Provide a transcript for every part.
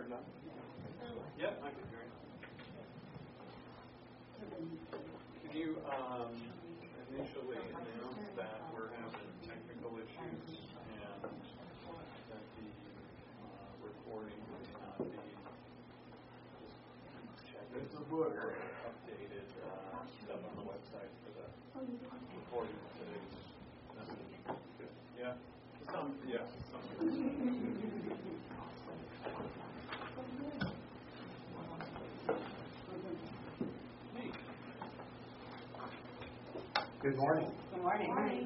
or not? Yep, I can hear you. Can you initially announce that we're having technical issues and that the recording may not be it's a book updated stuff on the website for the recording of today's message? Good. Yeah? Some. Good morning. Good morning.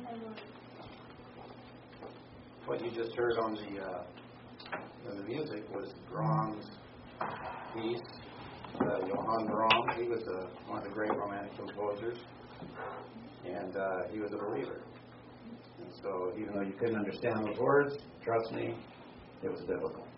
What you just heard on the music was Brahms' piece, Johann Brahms. He was one of the great Romantic composers, and he was a believer. And so even though you couldn't understand those words, trust me, it was biblical.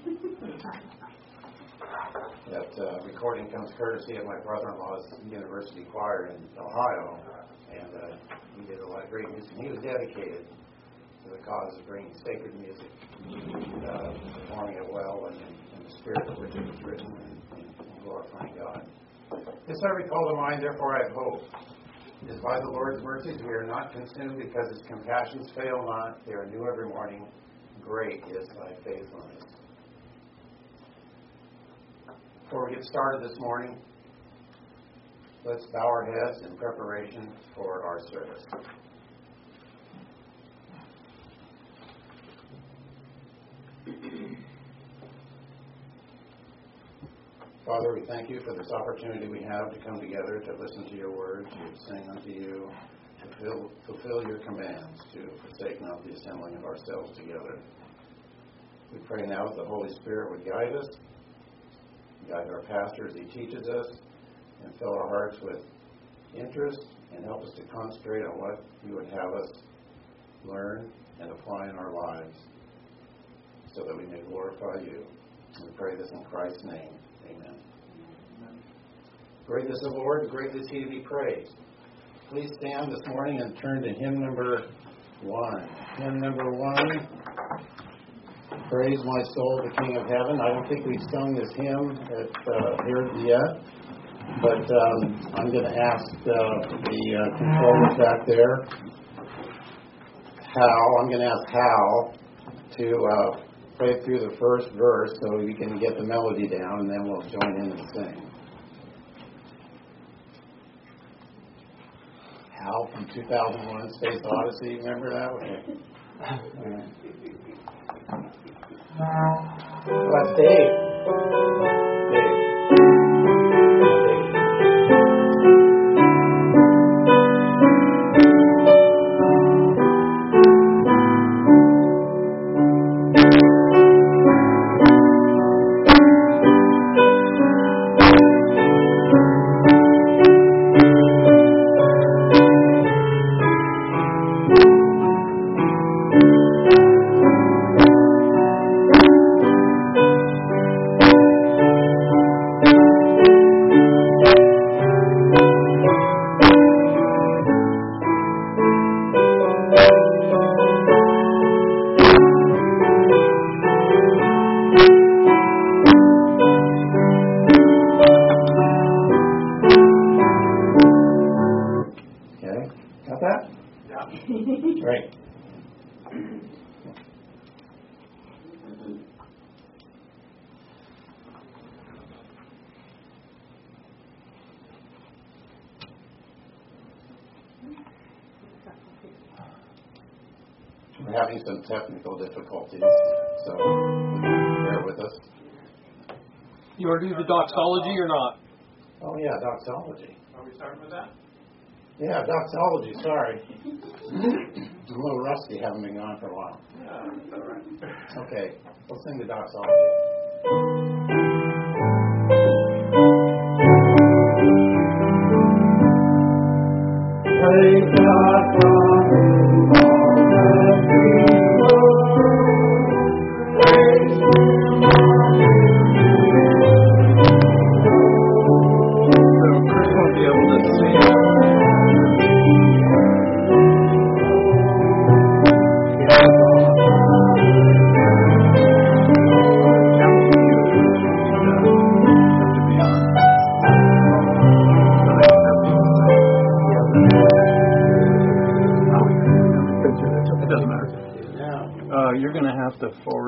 That recording comes courtesy of my brother-in-law's university choir in Ohio, and he did a lot of great music. He was dedicated to the cause of bringing sacred music, performing it well and in the spirit of which it was written, and glorifying God. This I recall to mind, therefore I have hope. It is by the Lord's mercies we are not consumed, because his compassions fail not. They are new every morning. Great is thy faithfulness. Before we get started this morning, let's bow our heads in preparation for our service. Father, we thank you for this opportunity we have to come together to listen to your word, to sing unto you, to fulfill your commands, to forsake not the assembling of ourselves together. We pray now that the Holy Spirit would guide us, guide our pastor as he teaches us, and fill our hearts with interest and help us to concentrate on what you would have us learn and apply in our lives so that we may glorify you. We pray this in Christ's name. Amen. Great is the Lord, greatly is he to be praised. Please stand this morning and turn to hymn number 1. Hymn number 1. Praise my soul, the King of Heaven. I don't think we've sung this hymn here yet, but I'm going to ask the controllers back there, I'm going to ask Hal to play through the first verse so we can get the melody down, and then we'll join in and sing. Hal from 2001 Space Odyssey, remember that? Okay. Well, that's Dave. We're having some technical difficulties, so bear with us. You want to do the doxology or not? Oh, yeah, doxology. Are we starting with that? Yeah, doxology, sorry. I'm a little rusty, haven't been gone for a while. Yeah, that's all right. Okay, let's sing the doxology. Praise God from whom all that praise Him So Chris won't be able to sing.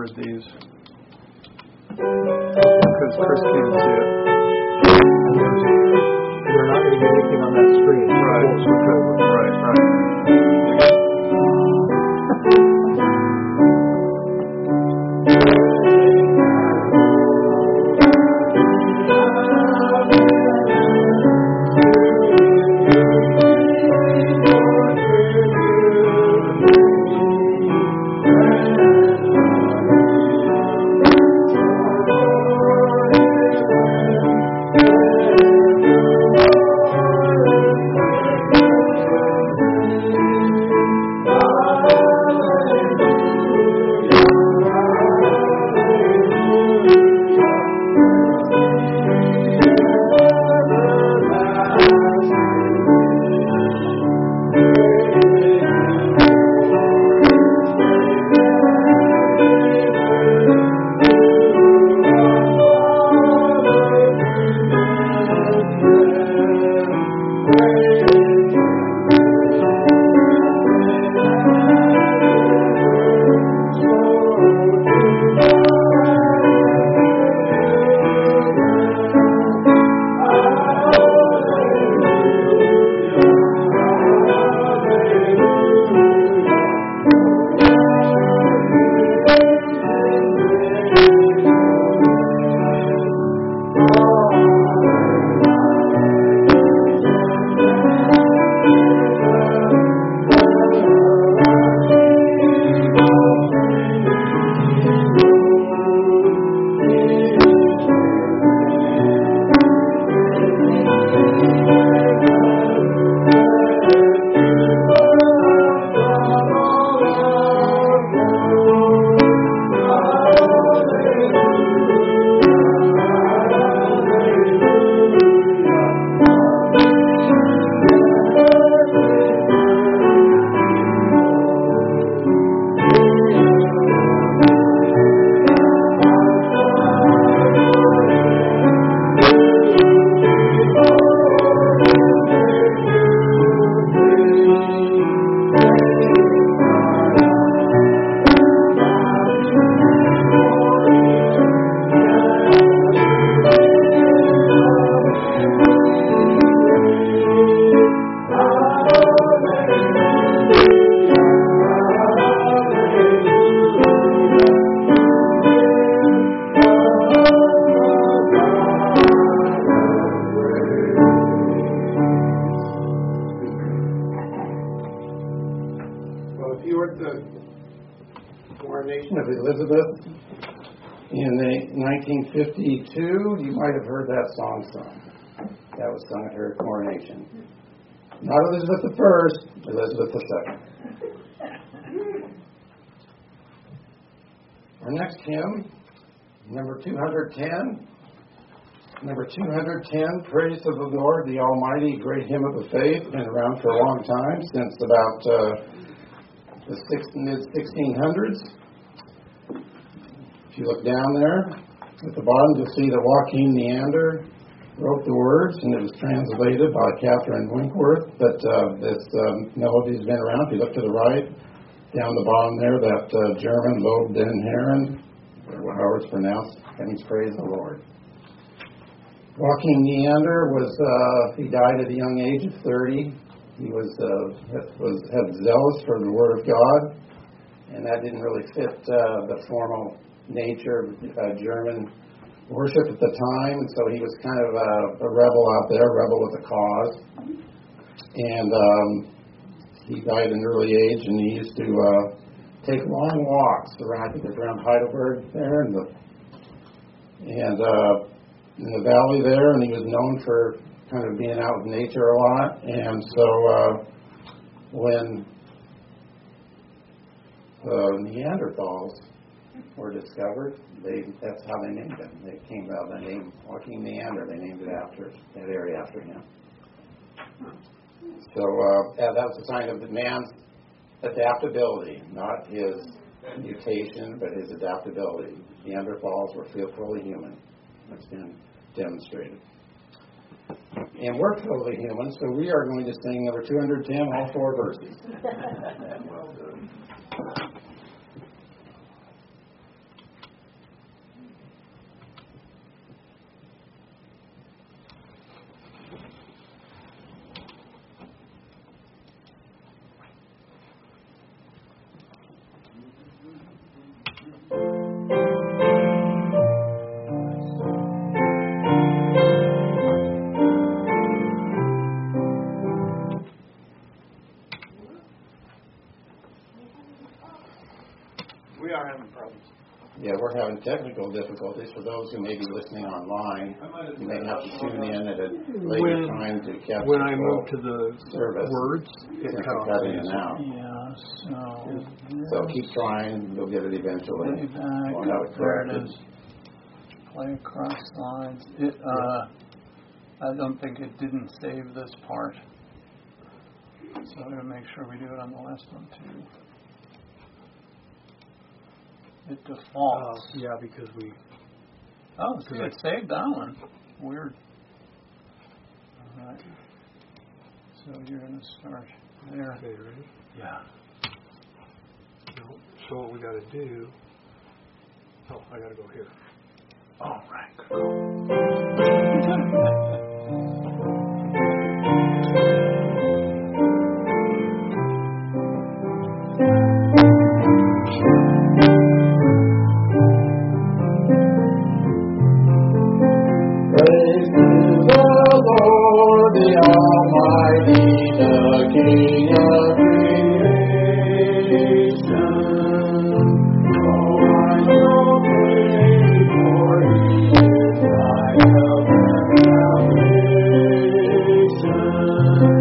covered these. Because Chris can't see it. We're not going to get anything on that screen. Right. We'll switch over. Right. Of Elizabeth in 1952, you might have heard that song sung. That was sung at her coronation. Not Elizabeth I, Elizabeth II. Our next hymn, number 210. Number 210, Praise to the Lord, the Almighty, great hymn of the faith. Been around for a long time, since about the mid-1600s. If you look down there at the bottom, you'll see that Joaquin Neander wrote the words, and it was translated by Catherine Winkworth. But this melody's been around. If you look to the right, down the bottom there, that German Lob den Herren, or however it's pronounced, that means praise the Lord. Joaquin Neander he died at a young age of 30. He was zealous for the Word of God, and that didn't really fit the formal nature of German worship at the time, and so he was kind of a rebel out there, a rebel with a cause. And he died at an early age, and he used to take long walks around, I think it's around Heidelberg there, in the valley there, and he was known for kind of being out in nature a lot. And so when Neanderthals were discovered, that's how they named him. They came about the name Joaquin Neander. They named it after that area after him. So that was a sign of the man's adaptability, not his mutation, but his adaptability. Neanderthals were fully human. That's been demonstrated. And we're fully human, so we are going to sing number 210, all four verses. Well done. Yeah, we're having technical difficulties. For those who may be listening online, you may have to tune in at a later time to capture When I move to the service. words, it Since cut it's off. cutting in and out. Yeah, So keep trying. You'll get it eventually. Way back. We'll have it There it corrected. is. Play across lines. I don't think it didn't save this part. So I'm going to make sure we do it on the last one too. It defaults. Yeah, because we. Oh, so it saved that one. Weird. All right. So you're going to start there. Okay, ready? Yeah. No. So what we got to do? Oh, I got to go here. All right. Praise to the Lord, the Almighty, the King of creation. Oh, I will praise, for He is my help and salvation.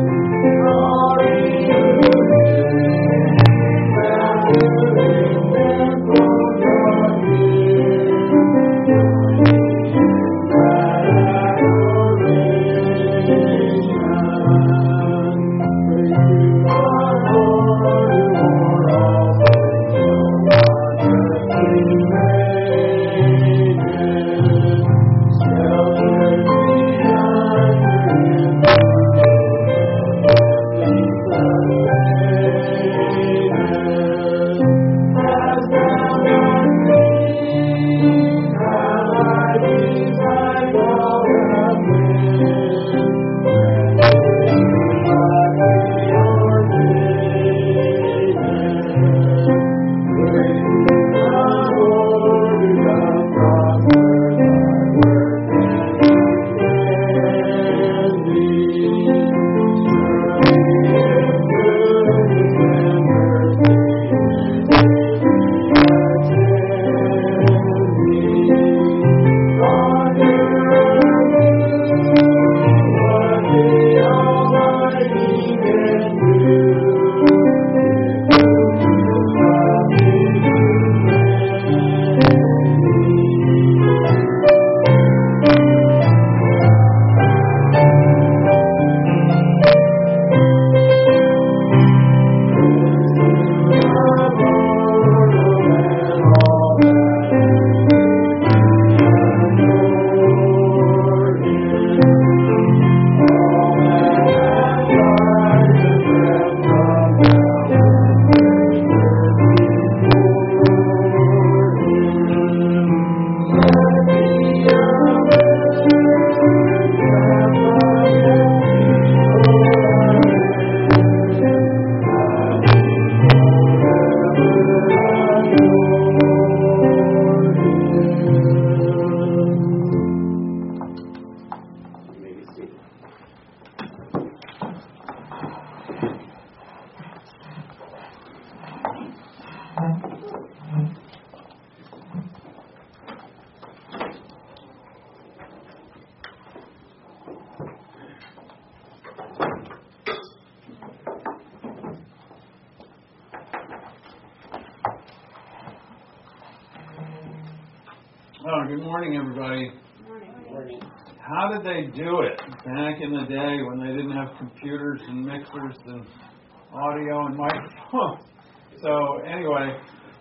Oh, good morning, everybody. Morning. How did they do it back in the day when they didn't have computers and mixers and audio and microphones? So anyway,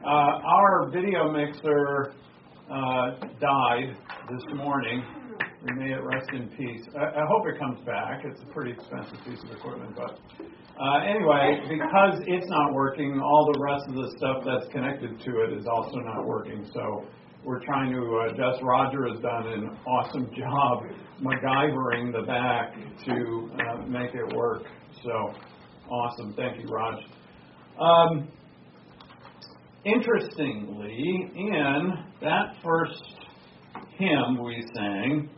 our video mixer died this morning. We may it rest in peace. I hope it comes back. It's a pretty expensive piece of equipment, but anyway, because it's not working, all the rest of the stuff that's connected to it is also not working. So we're trying to adjust. Roger has done an awesome job MacGyvering the back to make it work. So awesome. Thank you, Raj. Interestingly, in that first hymn we sang,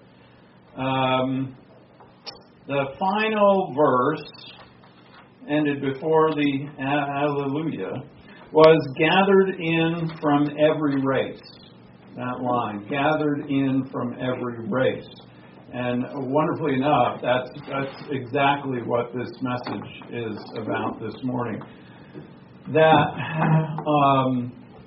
the final verse ended before the Alleluia was gathered in from every race. that line, gathered in from every race. And wonderfully enough, that's exactly what this message is about this morning. That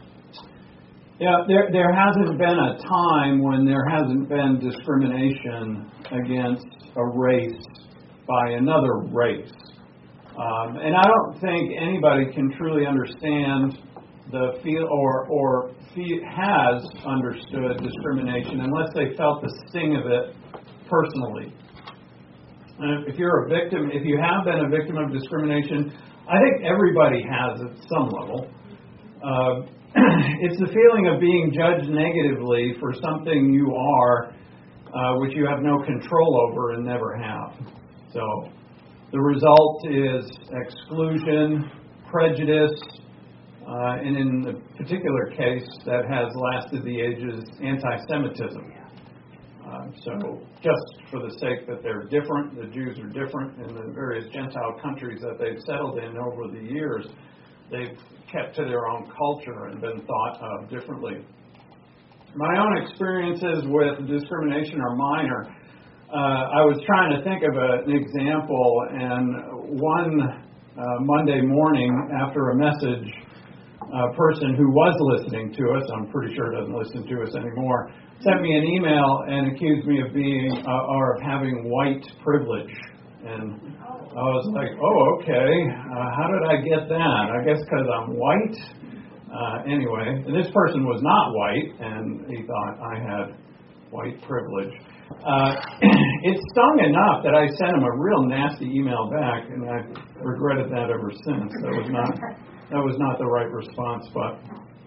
there hasn't been a time when there hasn't been discrimination against a race by another race. And I don't think anybody can truly understand the feel or has understood discrimination unless they felt the sting of it personally. And if you're a victim, if you have been a victim of discrimination, I think everybody has at some level. It's the feeling of being judged negatively for something you are, which you have no control over and never have. So the result is exclusion, prejudice, and in the particular case that has lasted the ages, anti-Semitism. So just for the sake that they're different, the Jews are different in the various Gentile countries that they've settled in over the years, they've kept to their own culture and been thought of differently. My own experiences with discrimination are minor. I was trying to think of an example, and one Monday morning after a message, a person who was listening to us, I'm pretty sure doesn't listen to us anymore, sent me an email and accused me of being or of having white privilege. And I was like, oh, okay, how did I get that? I guess because I'm white? Anyway, and this person was not white, and he thought I had white privilege. It stung enough that I sent him a real nasty email back, and I've regretted that ever since. That was not the right response, but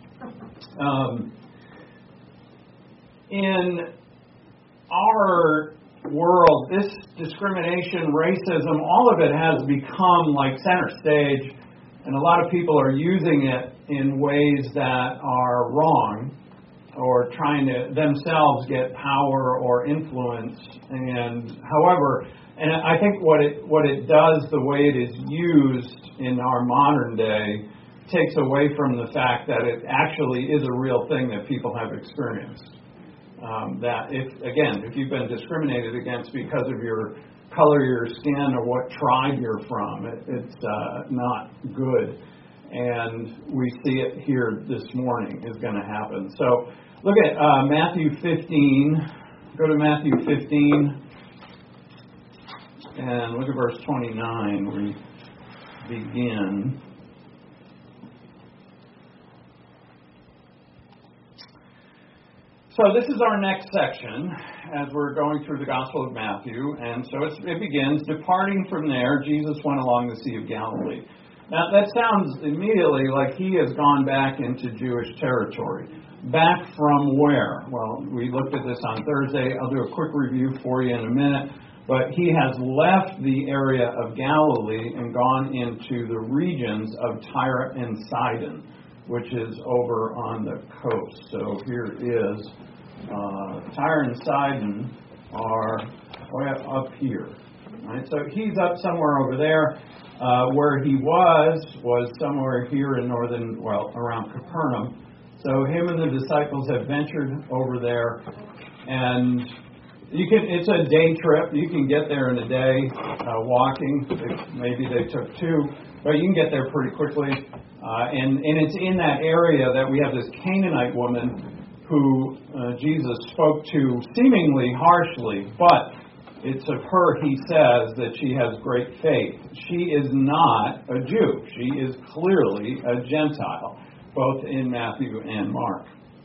in our world, this discrimination, racism, all of it has become like center stage, and a lot of people are using it in ways that are wrong, or trying to themselves get power or influence. And however, and I think what it does, the way it is used in our modern day, takes away from the fact that it actually is a real thing that people have experienced. That if you've been discriminated against because of your color of your skin or what tribe you're from, it's not good. And we see it here this morning is going to happen. So look at Matthew 15. Go to Matthew 15 and look at verse 29 where we begin. So this is our next section as we're going through the Gospel of Matthew. And so it begins, departing from there, Jesus went along the Sea of Galilee. Now that sounds immediately like he has gone back into Jewish territory. Back from where? Well, we looked at this on Thursday. I'll do a quick review for you in a minute. But he has left the area of Galilee and gone into the regions of Tyre and Sidon, which is over on the coast. So here is Tyre and Sidon are up here. Right? So he's up somewhere over there. Where he was somewhere here in around Capernaum. So him and the disciples have ventured over there, and it's a day trip. You can get there in a day walking. Maybe they took two, but you can get there pretty quickly. And it's in that area that we have this Canaanite woman who Jesus spoke to seemingly harshly, but it's of her he says that she has great faith. She is not a Jew. She is clearly a Gentile, both in Matthew and Mark.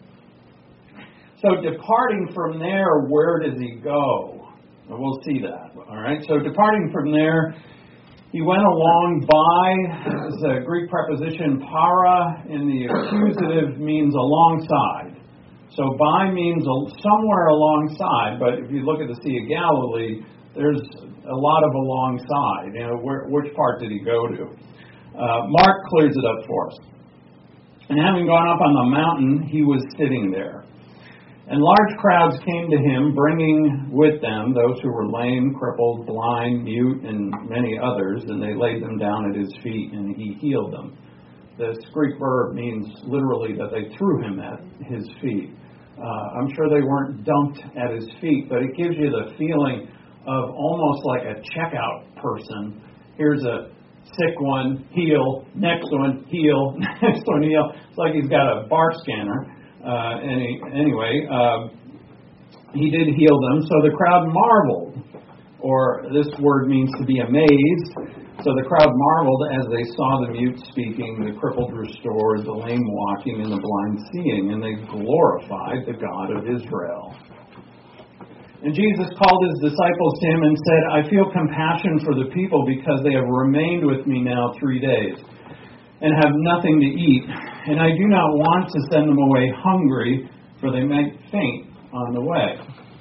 So departing from there, where does he go? We'll see that. All right. So departing from there, he went along by, the Greek preposition para in the accusative means alongside. So by means somewhere alongside, but if you look at the Sea of Galilee, there's a lot of alongside. Which part did he go to? Mark clears it up for us. And having gone up on the mountain, he was sitting there. And large crowds came to him, bringing with them those who were lame, crippled, blind, mute, and many others, and they laid them down at his feet, and he healed them. This Greek verb means literally that they threw him at his feet. I'm sure they weren't dumped at his feet, but it gives you the feeling of almost like a checkout person. Here's a sick one, heal, next one, heal, next one, heal. It's like he's got a bar scanner. Anyway, he did heal them, so the crowd marveled, or this word means to be amazed. So the crowd marveled as they saw the mute speaking, the crippled restored, the lame walking, and the blind seeing, and they glorified the God of Israel. And Jesus called his disciples to him and said, I feel compassion for the people because they have remained with me now 3 days and have nothing to eat. And I do not want to send them away hungry, for they might faint on the way.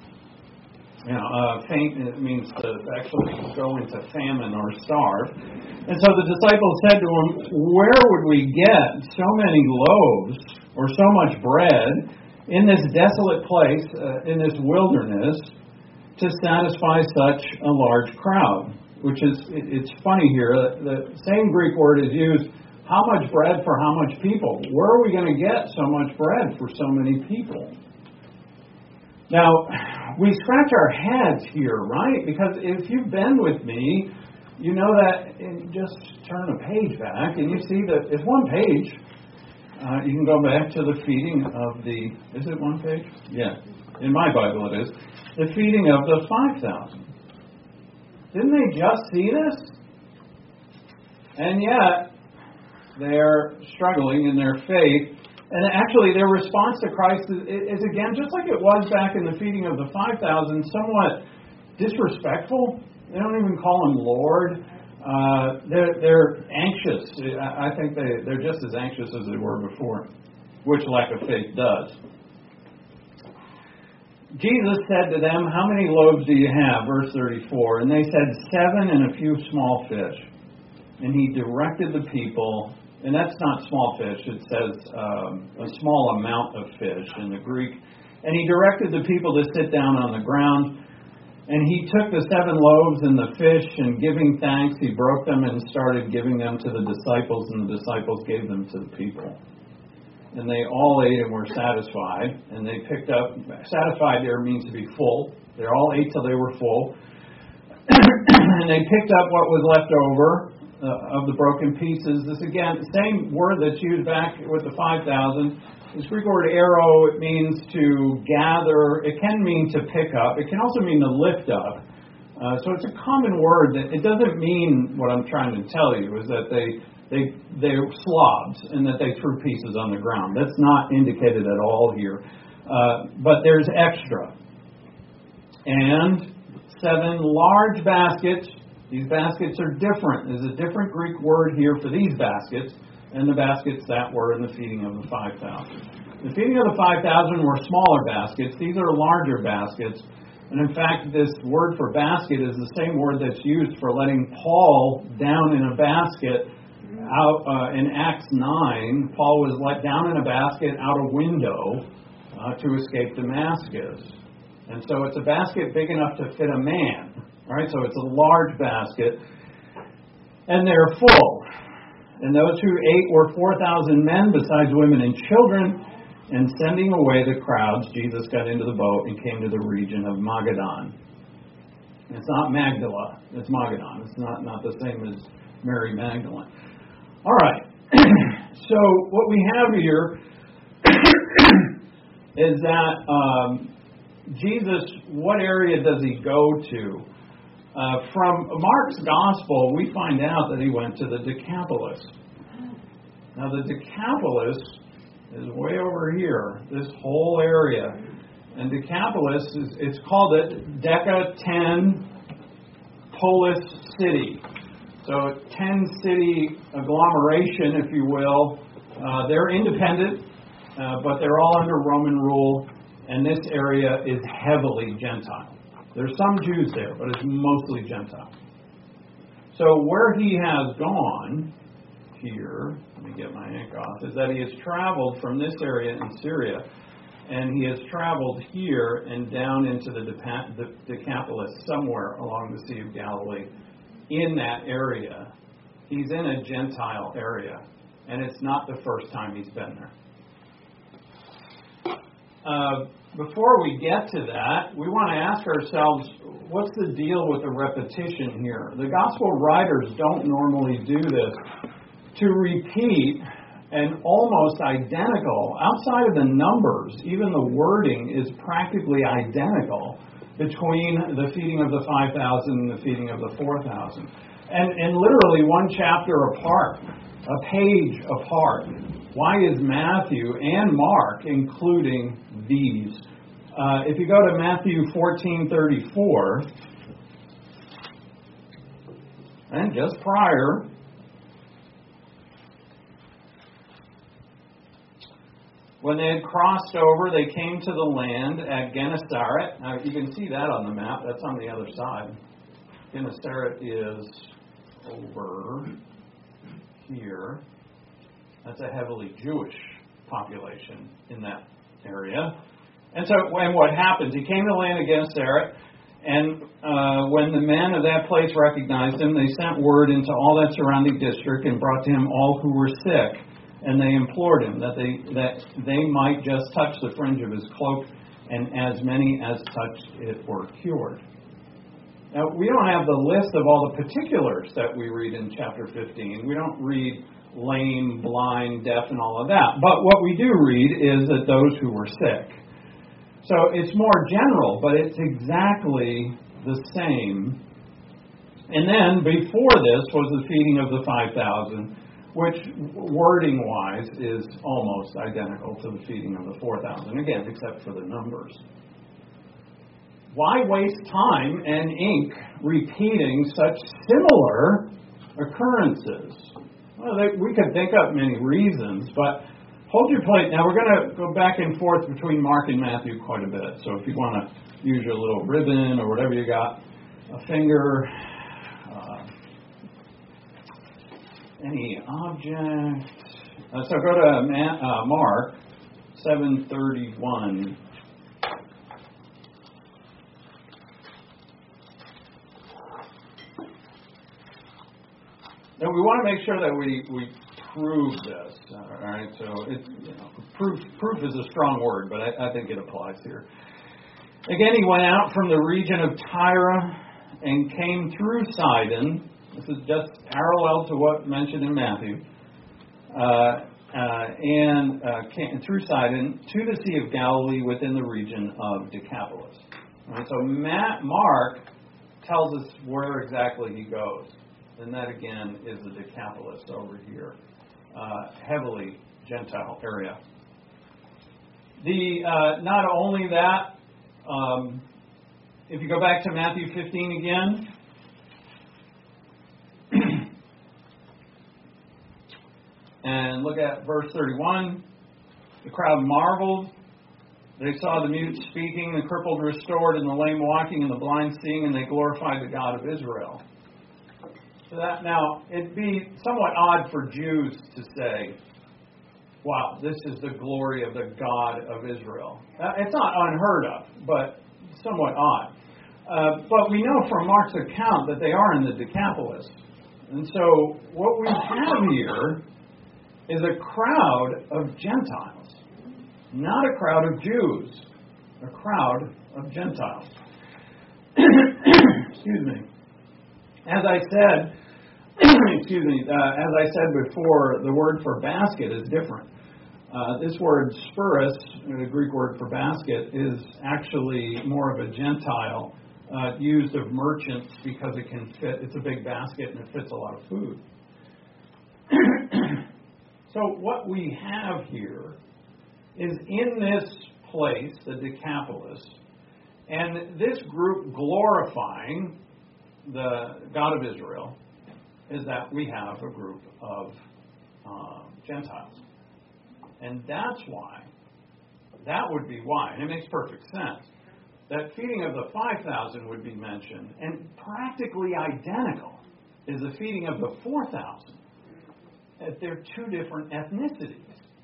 Faint means to actually go into famine or starve. And so the disciples said to him, where would we get so many loaves or so much bread in this desolate place, in this wilderness, to satisfy such a large crowd? It's funny here, the same Greek word is used, how much bread for how much people? Where are we going to get so much bread for so many people? Now, we scratch our heads here, right? Because if you've been with me, you know that, just turn a page back and you see that it's one page. You can go back to the feeding of is it one page? Yeah. In my Bible it is. The feeding of the 5,000. Didn't they just see this? And yet, they're struggling in their faith. And actually, their response to Christ is again, just like it was back in the feeding of the 5,000, somewhat disrespectful. They don't even call him Lord. They're anxious. I think they're just as anxious as they were before, which lack of faith does. Jesus said to them, how many loaves do you have? Verse 34. And they said, 7 and a few small fish. And he directed the people. And that's not small fish. It says a small amount of fish in the Greek. And he directed the people to sit down on the ground. And he took the 7 loaves and the fish, and giving thanks, he broke them and started giving them to the disciples, and the disciples gave them to the people. And they all ate and were satisfied. And they picked up, satisfied there means to be full. They all ate till they were full. And they picked up what was left over of the broken pieces. This again, the same word that's used back with the 5,000. This Greek word arrow, it means to gather. It can mean to pick up. It can also mean to lift up. So it's a common word. That it doesn't mean what I'm trying to tell you is that they're slobs and that they threw pieces on the ground. That's not indicated at all here. But there's extra. And 7 large baskets. These baskets are different. There's a different Greek word here for these baskets and the baskets that were in the feeding of the 5,000. The feeding of the 5,000 were smaller baskets. These are larger baskets. And in fact, this word for basket is the same word that's used for letting Paul down in a basket. Out in Acts 9, Paul was let down in a basket out a window to escape Damascus. And so it's a basket big enough to fit a man. All right, so it's a large basket, and they're full. And those who ate were 4,000 men, besides women and children. And sending away the crowds, Jesus got into the boat and came to the region of Magadan. It's not Magdala, it's Magadan. It's not the same as Mary Magdalene. All right, so what we have here is that Jesus, what area does he go to? From Mark's Gospel, we find out that he went to the Decapolis. Now, the Decapolis is way over here, this whole area. And Decapolis, it's called it Deca 10 Polis City. So 10-city agglomeration, if you will. They're independent, but they're all under Roman rule. And this area is heavily Gentile. There's some Jews there, but it's mostly Gentile. So where he has gone here, let me get my ink off, is that he has traveled from this area in Syria, and he has traveled here and down into the Decapolis, somewhere along the Sea of Galilee, in that area. He's in a Gentile area, and it's not the first time he's been there. before we get to that, we want to ask ourselves, what's the deal with the repetition here? The gospel writers don't normally do this. To repeat an almost identical, outside of the numbers, even the wording is practically identical between the feeding of the 5,000 and the feeding of the 4,000. And literally one chapter apart, a page apart. Why is Matthew and Mark including these? If you go to Matthew 14:34, and just prior, when they had crossed over, they came to the land at Gennesaret. Now, you can see that on the map. That's on the other side. Gennesaret is over here. That's a heavily Jewish population in that area. And so, what happens? He came to the land of Gennesaret, and when the men of that place recognized him, they sent word into all that surrounding district and brought to him all who were sick. And they implored him that they might just touch the fringe of his cloak, and as many as touched it were cured. Now, we don't have the list of all the particulars that we read in chapter 15. We don't read lame, blind, deaf, and all of that. But what we do read is that those who were sick. So it's more general, but it's exactly the same. And then before this was the feeding of the 5,000, which wording-wise is almost identical to the feeding of the 4,000, again, except for the numbers. Why waste time and ink repeating such similar occurrences? Well, we could think up many reasons, but hold your plate. Now, we're going to go back and forth between Mark and Matthew quite a bit. So if you want to use your little ribbon or whatever you got, a finger, any object. So go to Mark 7:31. Now we want to make sure that we prove this. All right. So proof is a strong word, but I think it applies here. Again, he went out from the region of Tyre and came through Sidon. This is just parallel to what mentioned in Matthew. Came through Sidon to the Sea of Galilee within the region of Decapolis. Right, so Mark tells us where exactly he goes. And that, again, is the Decapolis over here. Heavily Gentile area. Not only that, if you go back to Matthew 15 again, and look at verse 31. The crowd marveled. They saw the mute speaking, the crippled restored, and the lame walking, and the blind seeing, and they glorified the God of Israel. So that, now, it'd be somewhat odd for Jews to say, wow, this is the glory of the God of Israel. It's not unheard of, but somewhat odd. But we know from Mark's account that they are in the Decapolis. And so what we have here is a crowd of Gentiles, not a crowd of Jews, a crowd of Gentiles. Excuse me. As I said, as I said before, the word for basket is different. This word spurus, the Greek word for basket, is actually more of a Gentile, used of merchants because it can fit. It's a big basket and it fits a lot of food. So what we have here is in this place, the Decapolis, and this group glorifying the God of Israel, is that we have a group of Gentiles. And that's why, that would be why, and it makes perfect sense, that feeding of the 5,000 would be mentioned, and practically identical is the feeding of the 4,000. They're two different ethnicities.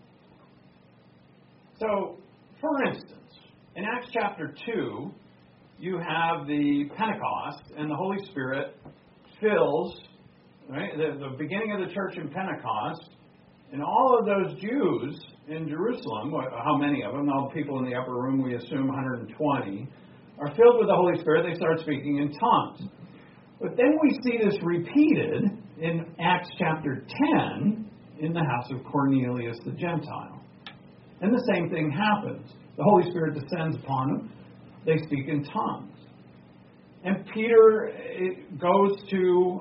So, for instance, in Acts chapter 2, you have the Pentecost, and the Holy Spirit fills, right, the beginning of the church in Pentecost, And all of those Jews in Jerusalem, how many of them? All the people in the upper room, we assume 120, are filled with the Holy Spirit. They start speaking in tongues. But then we see this repeated in Acts chapter 10 in the house of Cornelius the Gentile. And the same thing happens. The Holy Spirit descends upon them. They speak in tongues. And Peter goes to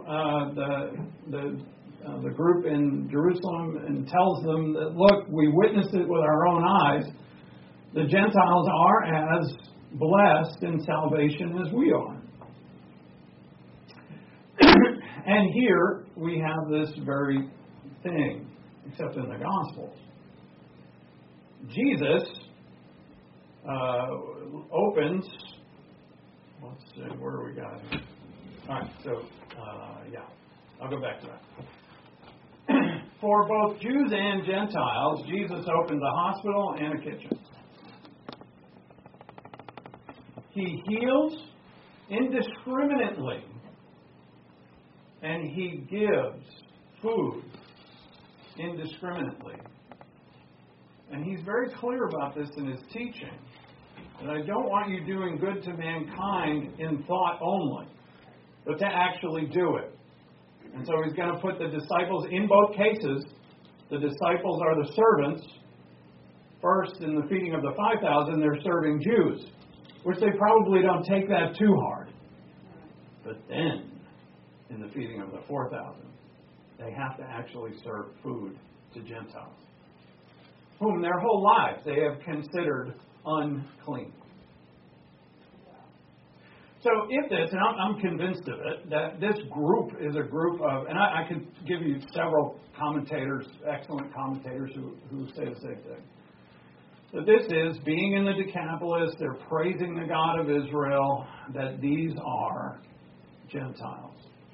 the group in Jerusalem and tells them that, look, we witnessed it with our own eyes. The Gentiles are as blessed in salvation as we are. And here we have this very thing, except in the Gospels. Jesus opens, let's see, where do we got here? All right, so, I'll go back to that. For both Jews and Gentiles, Jesus opened a hospital and a kitchen. He heals indiscriminately, and he gives food indiscriminately. And he's very clear about this in his teaching. And I don't want you doing good to mankind in thought only, but to actually do it. And so he's going to put the disciples, in both cases, the disciples are the servants. First, in the feeding of the 5,000, they're serving Jews, which they probably don't take that too hard. But then, in the feeding of the 4,000, they have to actually serve food to Gentiles, whom their whole lives they have considered unclean. So if this, and I'm convinced of it, that this group is a group of, and I could give you several commentators, excellent commentators who say the same thing. That this is, being in the Decapolis, they're praising the God of Israel, that these are Gentiles.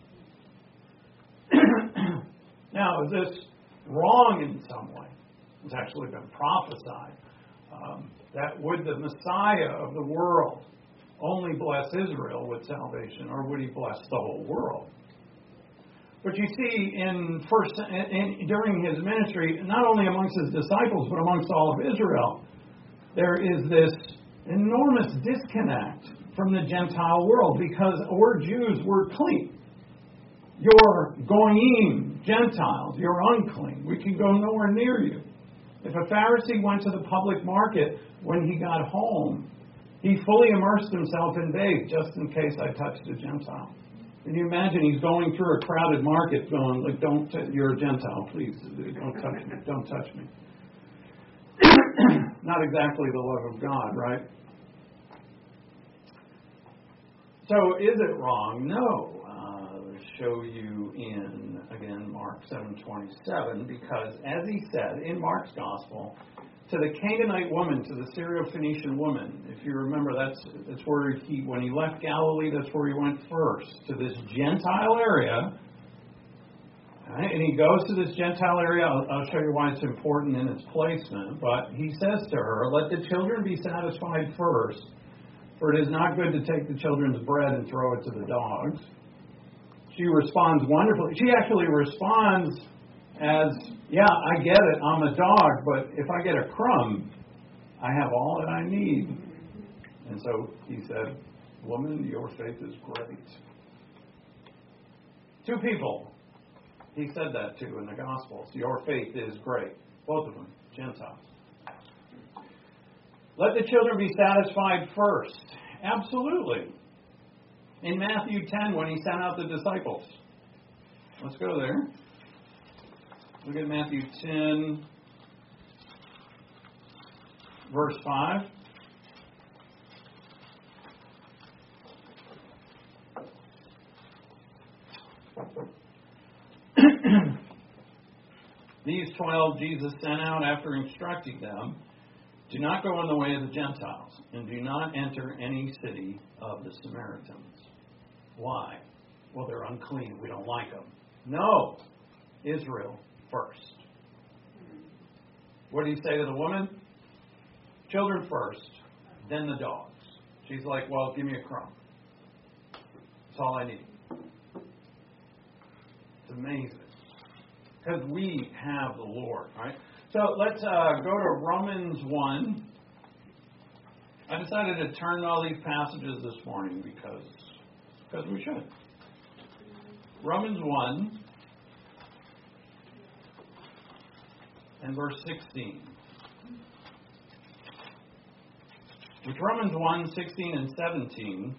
Now, is this wrong in some way? It's actually been prophesied that would the Messiah of the world only bless Israel with salvation, or would he bless the whole world? But you see, during his ministry, not only amongst his disciples, but amongst all of Israel, there is this enormous disconnect from the Gentile world, because we're Jews, we're clean. You're goyim, Gentiles, you're unclean. We can go nowhere near you. If a Pharisee went to the public market when he got home, he fully immersed himself in bathe, just in case I touched a Gentile. Can you imagine he's going through a crowded market going, like, you're a Gentile, please, don't touch me, don't touch me. Not exactly the love of God, right? So is it wrong? No. Show you in, again, Mark 7:27, because as he said in Mark's Gospel, to the Canaanite woman, to the Syro-Phoenician woman, if you remember, that's where when he left Galilee, that's where he went first, to this Gentile area. Right? And he goes to this Gentile area. I'll show you why it's important in its placement. But he says to her, let the children be satisfied first, for it is not good to take the children's bread and throw it to the dogs. She responds wonderfully. She actually responds as, yeah, I get it, I'm a dog, but if I get a crumb, I have all that I need. And so he said, woman, your faith is great. Two people he said that to in the Gospels. Your faith is great. Both of them, Gentiles. Let the children be satisfied first. Absolutely. In Matthew 10, when he sent out the disciples. Let's go there. Look at Matthew 10, verse 5. These 12 Jesus sent out after instructing them, do not go in the way of the Gentiles, and do not enter any city of the Samaritans. Why? Well, they're unclean. We don't like them. No. Israel first. What did he say to the woman? Children first, then the dogs. She's like, well, give me a crumb. That's all I need. It's amazing. because we have the Lord, right? So let's go to Romans 1. I decided to turn to all these passages this morning because we should. Romans 1 and verse 16. Which Romans 1, 16 and 17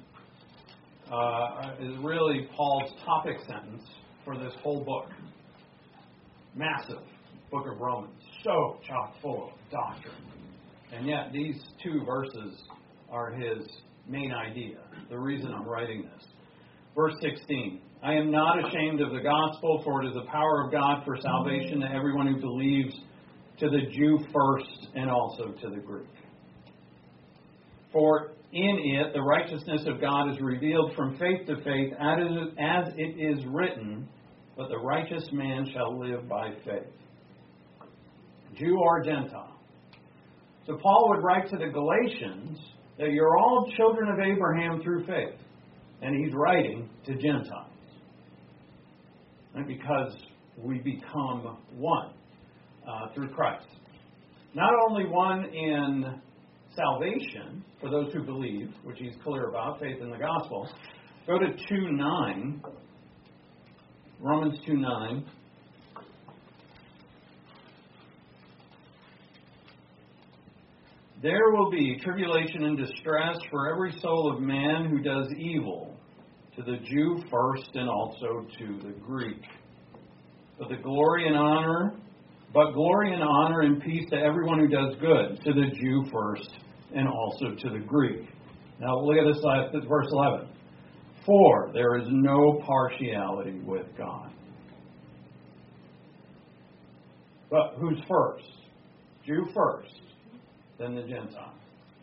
is really Paul's topic sentence for this whole book. Massive book of Romans. So chock full of doctrine. And yet these two verses are his main idea, the reason I'm writing this. Verse 16, I am not ashamed of the gospel, for it is the power of God for salvation to everyone who believes, to the Jew first and also to the Greek. For in it the righteousness of God is revealed from faith to faith, as it is written, but the righteous man shall live by faith. Jew or Gentile. So Paul would write to the Galatians that you're all children of Abraham through faith. And he's writing to Gentiles. And because we become one through Christ. Not only one in salvation, for those who believe, which he's clear about, faith in the gospel. Go to 2:9. Romans 2:9. There will be tribulation and distress for every soul of man who does evil, to the Jew first and also to the Greek. But glory and honor and peace to everyone who does good, to the Jew first and also to the Greek. Now look at this verse 11. For there is no partiality with God. But who's first? Jew first, then the Gentile.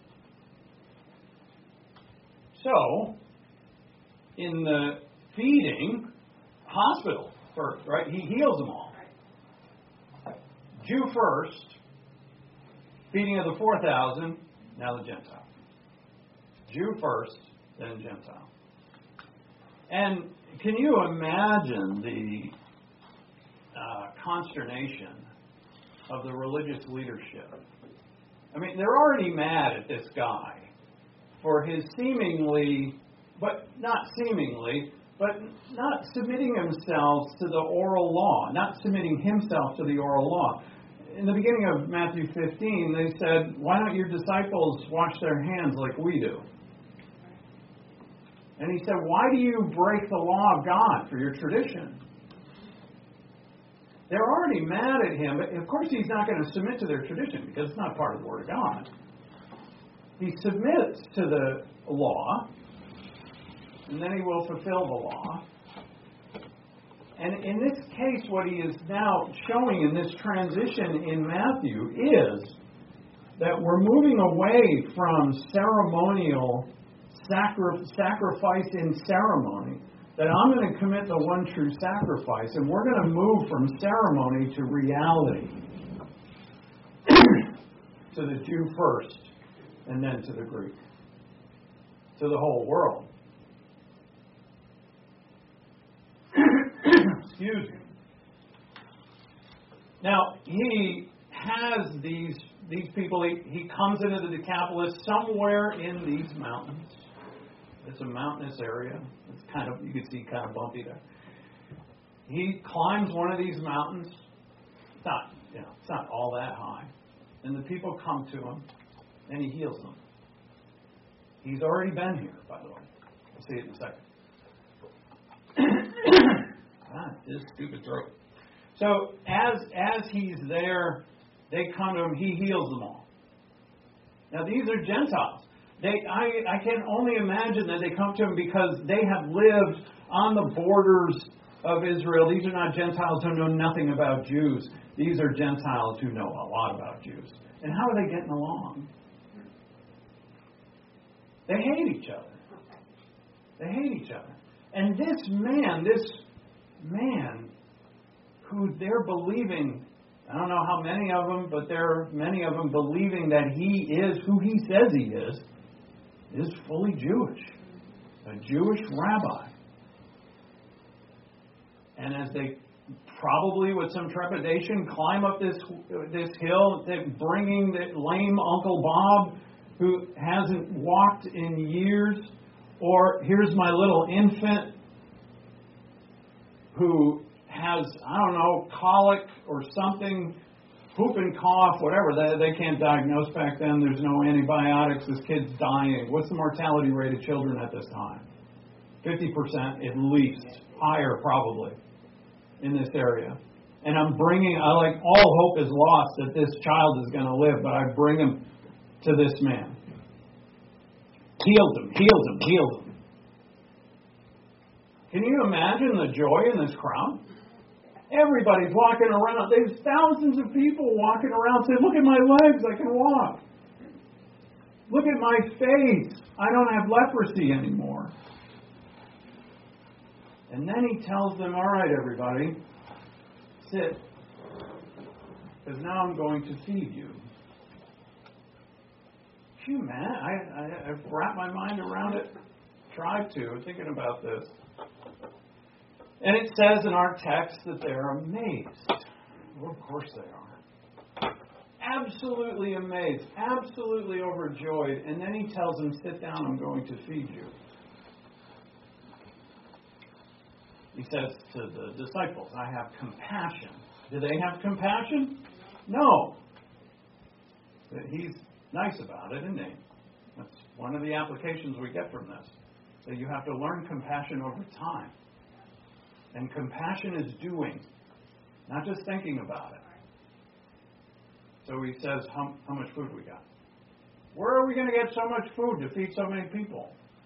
So, in the feeding, hospital first, right? He heals them all. Jew first, feeding of the 4,000, now the Gentile. Jew first, then Gentile. And can you imagine the consternation of the religious leadership? I mean, they're already mad at this guy for his but not submitting himself to the oral law, not submitting himself to the oral law. In the beginning of Matthew 15, they said, why don't your disciples wash their hands like we do? And he said, why do you break the law of God for your tradition? They're already mad at him, but of course he's not going to submit to their tradition because it's not part of the Word of God. He submits to the law, and then he will fulfill the law. And in this case, what he is now showing in this transition in Matthew is that we're moving away from ceremonial sacrifice in ceremony, that I'm going to commit the one true sacrifice, and we're going to move from ceremony to reality. To the Jew first, and then to the Greek. To the whole world. Excuse me. Now, he has these people, he comes into the Decapolis somewhere in these mountains. It's a mountainous area. It's you can see kind of bumpy there. He climbs one of these mountains. It's not all that high. And the people come to him, and he heals them. He's already been here, by the way. We'll see it in a second. This stupid throat. So as he's there, they come to him. He heals them all. Now these are Gentiles. I can only imagine that they come to him because they have lived on the borders of Israel. These are not Gentiles who know nothing about Jews. These are Gentiles who know a lot about Jews. And how are they getting along? They hate each other. They hate each other. And this man who they're believing, I don't know how many of them, but there are many of them believing that he is who he says he is fully Jewish. A Jewish rabbi. And as they probably with some trepidation, climb up this hill, bringing the lame Uncle Bob who hasn't walked in years, or here's my little infant who has, I don't know, colic or something, whoop and cough, whatever. They can't diagnose back then. There's no antibiotics. This kid's dying. What's the mortality rate of children at this time? 50% at least. Higher probably in this area. And I'm bringing, all hope is lost that this child is going to live, but I bring him to this man. Healed him. Can you imagine the joy in this crowd? Everybody's walking around. There's thousands of people walking around saying, look at my legs, I can walk. Look at my face, I don't have leprosy anymore. And then he tells them, all right, everybody, sit, because now I'm going to feed you. Phew, man, I've wrapped my mind around it, tried to, thinking about this. And it says in our text that they're amazed. Well, of course they are. Absolutely amazed, absolutely overjoyed. And then he tells them, sit down, I'm going to feed you. He says to the disciples, I have compassion. Do they have compassion? No. But he's nice about it, isn't he? That's one of the applications we get from this. So you have to learn compassion over time. And compassion is doing, not just thinking about it. So he says, how much food we got? Where are we going to get so much food to feed so many people?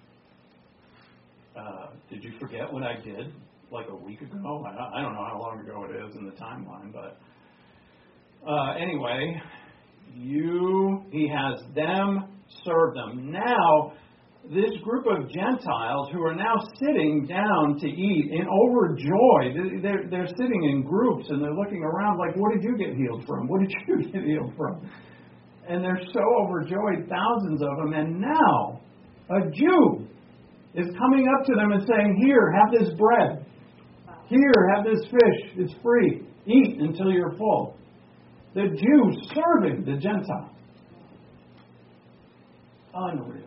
Did you forget what I did like a week ago? I don't know how long ago it is in the timeline, but anyway, he has them serve them. Now, this group of Gentiles who are now sitting down to eat and overjoyed, they're sitting in groups and they're looking around like, what did you get healed from? What did you get healed from? And they're so overjoyed, thousands of them. And now, a Jew is coming up to them and saying, here, have this bread. Here, have this fish. It's free. Eat until you're full. The Jew serving the Gentile. Unreal.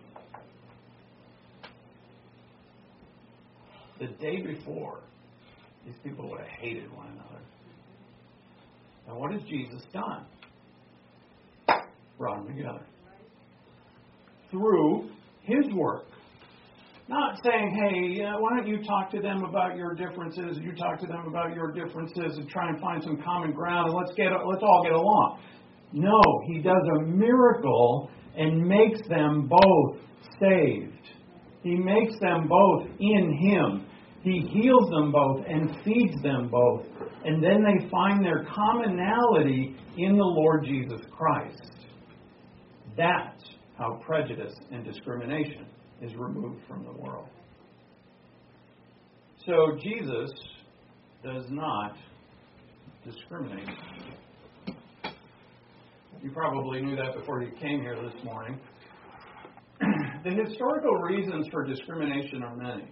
The day before, these people would have hated one another. And what has Jesus done? Brought them together. Through his work. Not saying, hey, why don't you talk to them about your differences, you talk to them about your differences, and try and find some common ground, and let's all get along. No, he does a miracle and makes them both saved. He makes them both in him. He heals them both and feeds them both. And then they find their commonality in the Lord Jesus Christ. That's how prejudice and discrimination is removed from the world. So Jesus does not discriminate. You probably knew that before you came here this morning. The historical reasons for discrimination are many.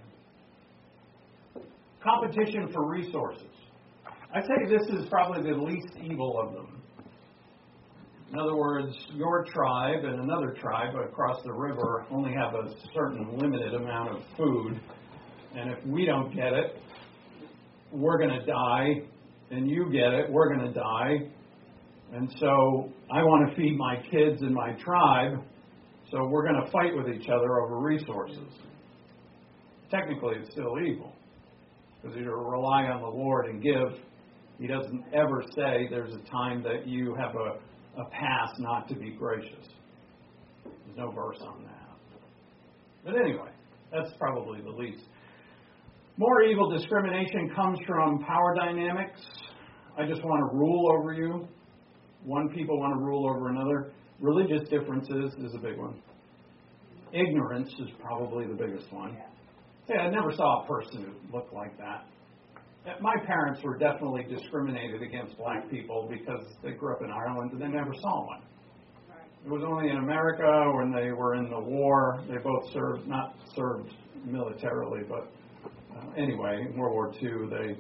Competition for resources. I'd say this is probably the least evil of them. In other words, your tribe and another tribe across the river only have a certain limited amount of food. And if we don't get it, we're going to die. And you get it, we're going to die. And so I want to feed my kids in my tribe. So we're going to fight with each other over resources. Technically, it's still evil. Because you rely on the Lord and give. He doesn't ever say there's a time that you have a pass not to be gracious. There's no verse on that. But anyway, that's probably the least. More evil discrimination comes from power dynamics. I just want to rule over you. One people want to rule over another. Religious differences is a big one. Ignorance is probably the biggest one. Yeah, I never saw a person who looked like that. My parents were definitely discriminated against black people because they grew up in Ireland and they never saw one. It was only in America when they were in the war. They both not served militarily, but anyway, in World War II,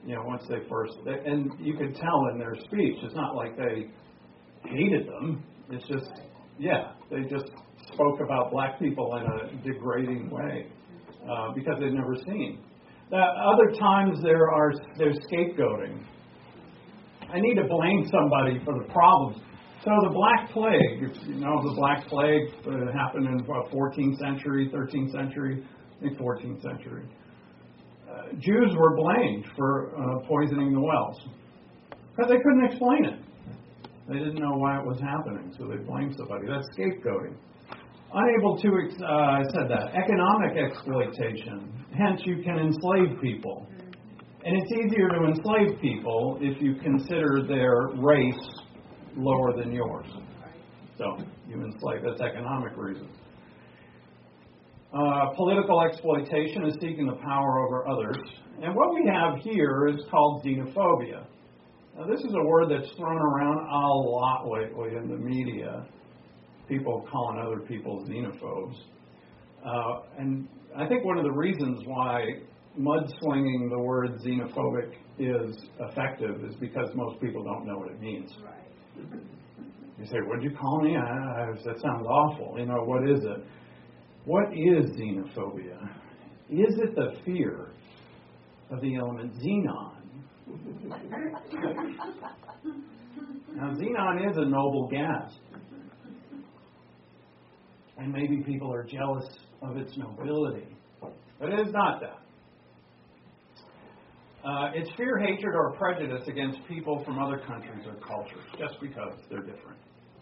once they first, and you could tell in their speech, it's not like they hated them. It's just, they just spoke about black people in a degrading way because they'd never seen. Other times there's scapegoating. I need to blame somebody for the problems. So the Black Plague, the Black Plague happened in 14th century, 13th century, I think 14th century. Jews were blamed for poisoning the wells because they couldn't explain it. They didn't know why it was happening, so they blamed somebody. That's scapegoating. Unable to, I said that, economic exploitation. Hence, you can enslave people. And it's easier to enslave people if you consider their race lower than yours. So, you enslave, that's economic reasons. Political exploitation is seeking the power over others. And what we have here is called xenophobia. Now, this is a word that's thrown around a lot lately in the media. People calling other people xenophobes. And I think one of the reasons why mudslinging the word xenophobic is effective is because most people don't know what it means. You say, what did you call me? That sounds awful. What is it? What is xenophobia? Is it the fear of the element xenon? Now, xenon is a noble gas. And maybe people are jealous of its nobility. But it is not that. It's fear, hatred, or prejudice against people from other countries or cultures, just because they're different.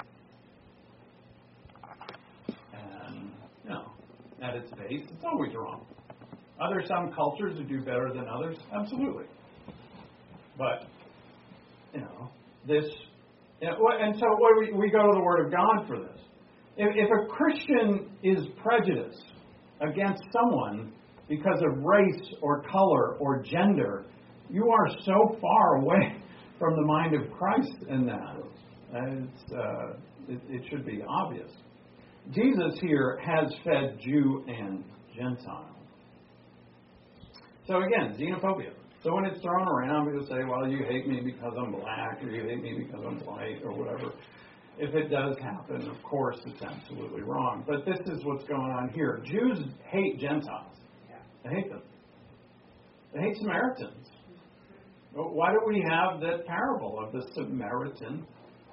And, at its base, it's always wrong. Are there some cultures who do better than others? Absolutely. But, this... And so we go to the Word of God for this. If a Christian is prejudiced against someone because of race or color or gender, you are so far away from the mind of Christ in that. It should be obvious. Jesus here has fed Jew and Gentile. So again, xenophobia. So when it's thrown around, people say, well, you hate me because I'm black, or you hate me because I'm white, or whatever. If it does happen, of course, it's absolutely wrong. But this is what's going on here. Jews hate Gentiles. They hate them. They hate Samaritans. Why do we have that parable of the Samaritan?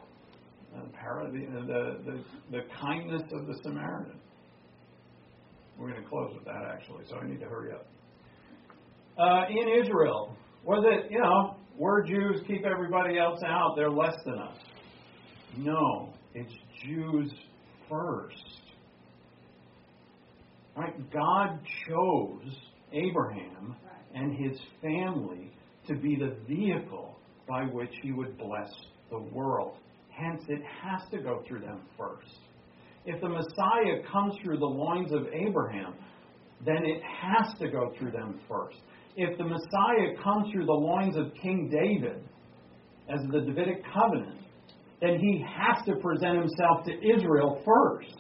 The kindness of the Samaritan. We're going to close with that, actually, so I need to hurry up. In Israel, was it, we're Jews, keep everybody else out, they're less than us. No, it's Jews first. Right? God chose Abraham and his family to be the vehicle by which he would bless the world. Hence, it has to go through them first. If the Messiah comes through the loins of Abraham, then it has to go through them first. If the Messiah comes through the loins of King David as the Davidic covenant, then he has to present himself to Israel first.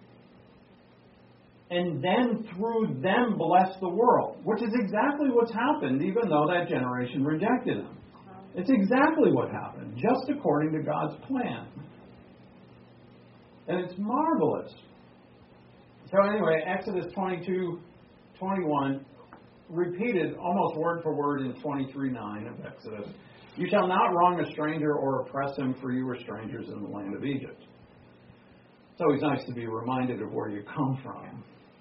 And then through them bless the world, which is exactly what's happened, even though that generation rejected him. It's exactly what happened, just according to God's plan. And it's marvelous. So anyway, Exodus 22:21, repeated almost word for word in 23:9 of Exodus. You shall not wrong a stranger or oppress him, for you were strangers in the land of Egypt. It's always nice to be reminded of where you come from.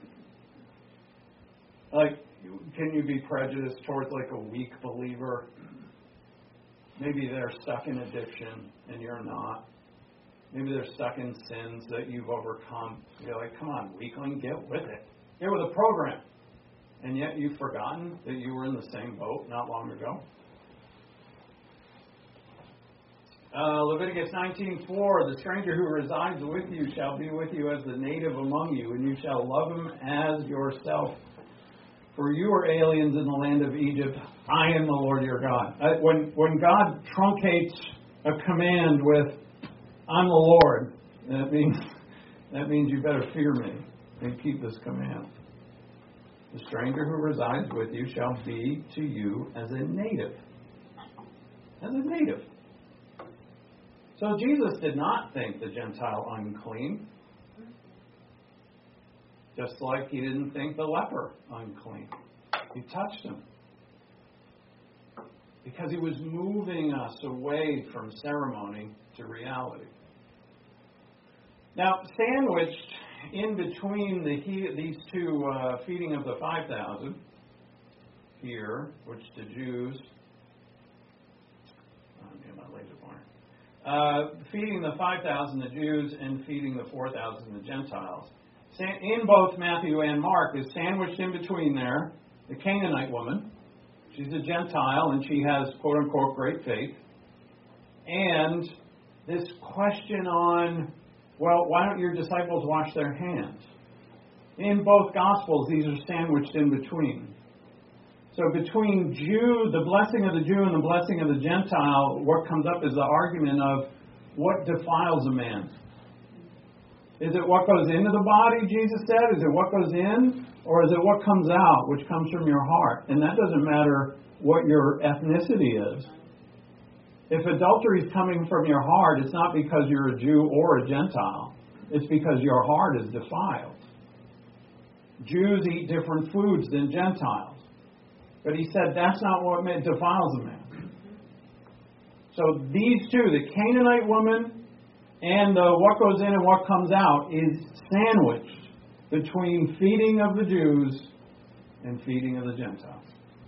Can you be prejudiced towards a weak believer? Maybe they're stuck in addiction and you're not. Maybe they're stuck in sins that you've overcome. You're like, come on, weakling, get with it. Get with the program. And yet you've forgotten that you were in the same boat not long ago. Leviticus 19:4, the stranger who resides with you shall be with you as the native among you, and you shall love him as yourself. For you are aliens in the land of Egypt. I am the Lord your God. When God truncates a command with, I'm the Lord, that means you better fear me and keep this command. The stranger who resides with you shall be to you as a native. as a native. So Jesus did not think the Gentile unclean, just like he didn't think the leper unclean. He touched him because he was moving us away from ceremony to reality. Now, sandwiched in between these two feeding of the 5,000 here, which the Jews, feeding the 5,000 the Jews and feeding the 4,000 the Gentiles. In both Matthew and Mark is sandwiched in between there the Canaanite woman. She's a Gentile and she has quote unquote great faith. And this question on, well, why don't your disciples wash their hands? In both Gospels, these are sandwiched in between. So between the blessing of the Jew and the blessing of the Gentile, what comes up is the argument of what defiles a man. Is it what goes into the body, Jesus said? Is it what goes in? Or is it what comes out, which comes from your heart? And that doesn't matter what your ethnicity is. If adultery is coming from your heart, it's not because you're a Jew or a Gentile. It's because your heart is defiled. Jews eat different foods than Gentiles. But he said that's not what defiles a man. So these two, the Canaanite woman and what goes in and what comes out, is sandwiched between feeding of the Jews and feeding of the Gentiles.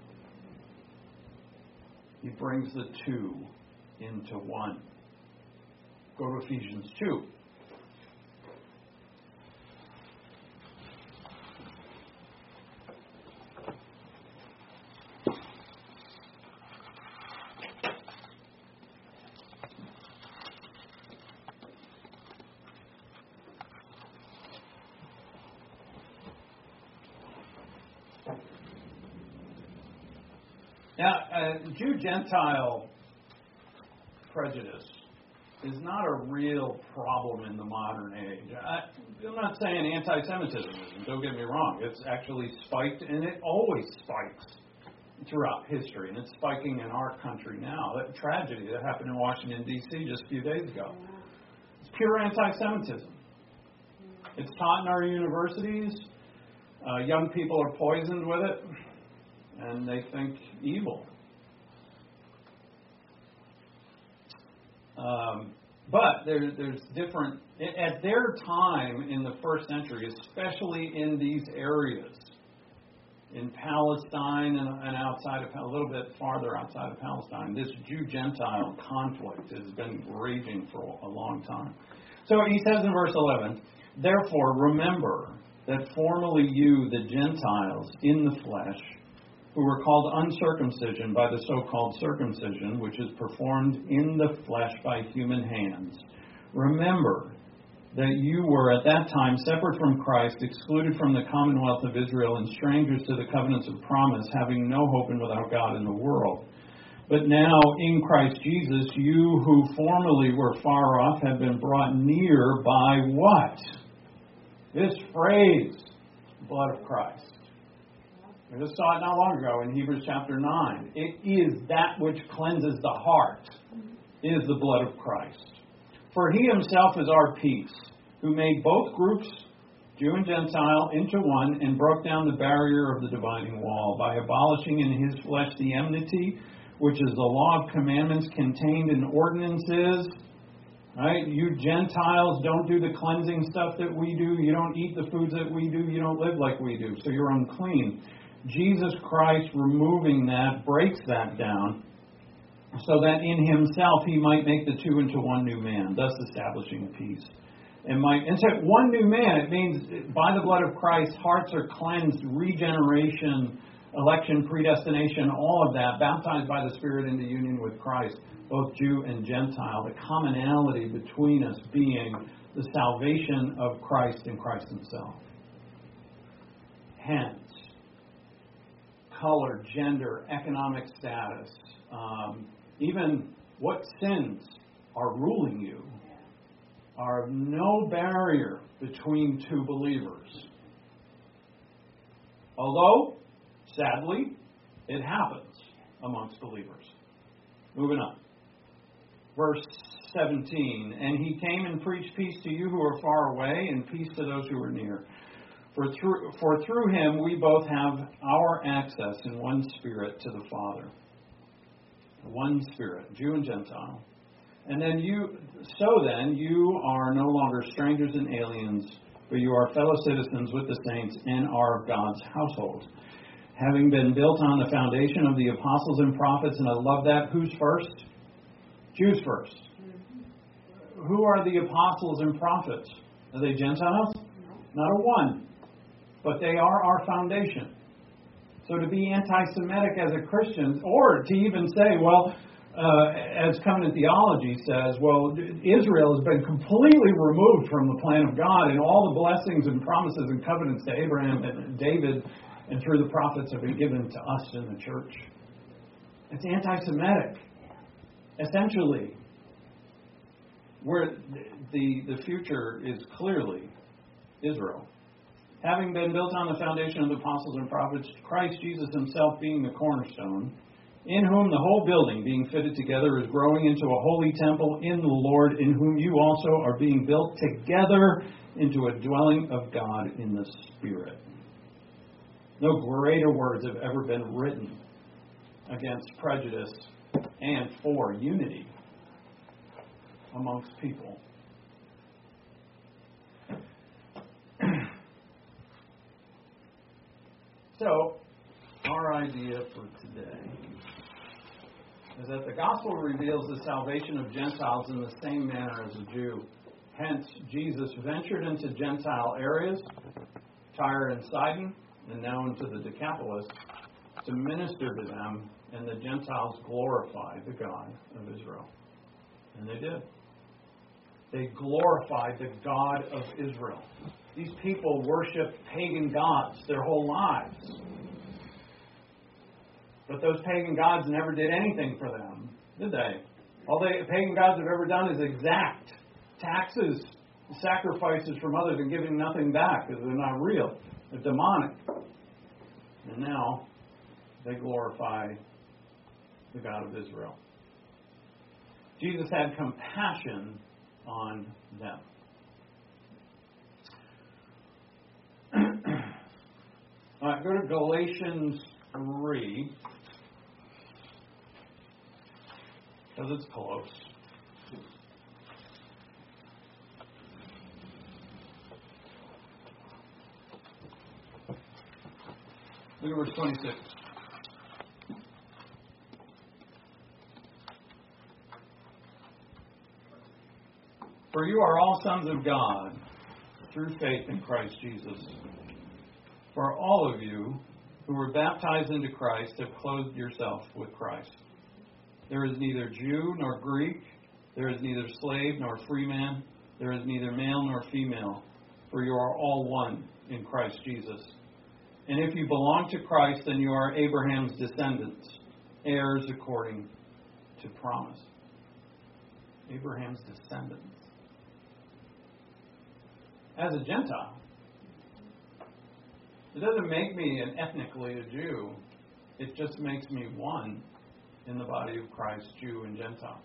He brings the two into one. Go to Ephesians 2. Now, Jew-Gentile prejudice is not a real problem in the modern age. I'm not saying anti-Semitism isn't, don't get me wrong. It's actually spiked, and it always spikes throughout history, and it's spiking in our country now. That tragedy that happened in Washington, D.C. just a few days ago. It's pure anti-Semitism. It's taught in our universities. Young people are poisoned with it, and they think evil. But there's different, at their time in the first century, especially in these areas, in Palestine and outside of, a little bit farther outside of Palestine, this Jew-Gentile conflict has been raging for a long time. So he says in verse 11, therefore remember that formerly you, the Gentiles in the flesh, who were called uncircumcision by the so-called circumcision, which is performed in the flesh by human hands. Remember that you were at that time separate from Christ, excluded from the commonwealth of Israel, and strangers to the covenants of promise, having no hope and without God in the world. But now, in Christ Jesus, you who formerly were far off have been brought near by what? This phrase, blood of Christ. We just saw it not long ago in Hebrews chapter 9. It is that which cleanses the heart, is the blood of Christ. For he himself is our peace, who made both groups, Jew and Gentile, into one, and broke down the barrier of the dividing wall by abolishing in his flesh the enmity, which is the law of commandments contained in ordinances. Right? You Gentiles don't do the cleansing stuff that we do. You don't eat the foods that we do. You don't live like we do. So you're unclean. Jesus Christ, removing that, breaks that down so that in himself he might make the two into one new man, thus establishing peace. And so one new man, it means by the blood of Christ, hearts are cleansed, regeneration, election, predestination, all of that, baptized by the Spirit into union with Christ, both Jew and Gentile, the commonality between us being the salvation of Christ and Christ himself. Hence, color, gender, economic status, even what sins are ruling you, are no barrier between two believers. Although, sadly, it happens amongst believers. Moving on. verse 17, and he came and preached peace to you who are far away and peace to those who are near. For through him we both have our access in one Spirit to the Father. One Spirit, Jew and Gentile. And then you are no longer strangers and aliens, but you are fellow citizens with the saints and are of God's household, having been built on the foundation of the apostles and prophets. And I love that. Who's first? Jews first. Who are the apostles and prophets? Are they Gentiles? Not a one. But they are our foundation. So to be anti-Semitic as a Christian, or to even say, well, as covenant theology says, well, Israel has been completely removed from the plan of God, and all the blessings and promises and covenants to Abraham and David and through the prophets have been given to us in the church. It's anti-Semitic, essentially. Where the future is clearly Israel. Having been built on the foundation of the apostles and prophets, Christ Jesus himself being the cornerstone, in whom the whole building being fitted together is growing into a holy temple in the Lord, in whom you also are being built together into a dwelling of God in the Spirit. No greater words have ever been written against prejudice and for unity amongst people. So, our idea for today is that the gospel reveals the salvation of Gentiles in the same manner as a Jew. Hence, Jesus ventured into Gentile areas, Tyre and Sidon, and now into the Decapolis, to minister to them, and the Gentiles glorified the God of Israel. And they did. They glorified the God of Israel. These people worshiped pagan gods their whole lives. But those pagan gods never did anything for them, did they? All the pagan gods have ever done is exact taxes, sacrifices from others, and giving nothing back because they're not real. They're demonic. And now they glorify the God of Israel. Jesus had compassion on them. All right, go to Galatians 3, because it's close. Look at verse 26. For you are all sons of God through faith in Christ Jesus. For all of you who were baptized into Christ have clothed yourself with Christ. There is neither Jew nor Greek. There is neither slave nor free man. There is neither male nor female. For you are all one in Christ Jesus. And if you belong to Christ, then you are Abraham's descendants, heirs according to promise. Abraham's descendants. As a Gentile, it doesn't make me an ethnically a Jew. It just makes me one in the body of Christ, Jew and Gentile.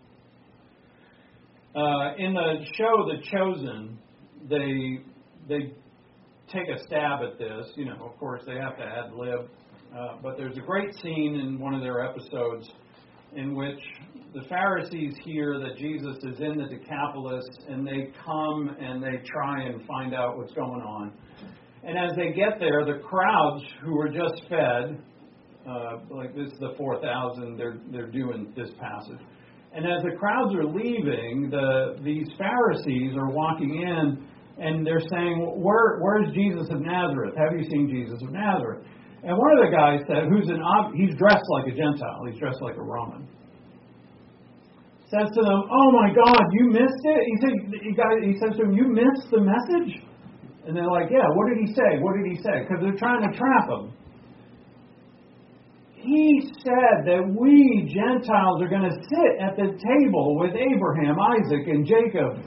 In the show The Chosen, they take a stab at this. You know, of course, they have to ad lib. But there's a great scene in one of their episodes in which the Pharisees hear that Jesus is in the Decapolis, and they come and they try and find out what's going on. And as they get there, the crowds who were just fed, like this is the 4,000, they're doing this passage. And as the crowds are leaving, these Pharisees are walking in, and they're saying, where's Jesus of Nazareth? Have you seen Jesus of Nazareth? And one of the guys said, he's dressed like a Gentile. He's dressed like a Roman. Says to them, oh my God, you missed it? He says to them, you missed the message? And they're like, yeah, what did he say? What did he say? Because they're trying to trap him. He said that we Gentiles are going to sit at the table with Abraham, Isaac, and Jacob.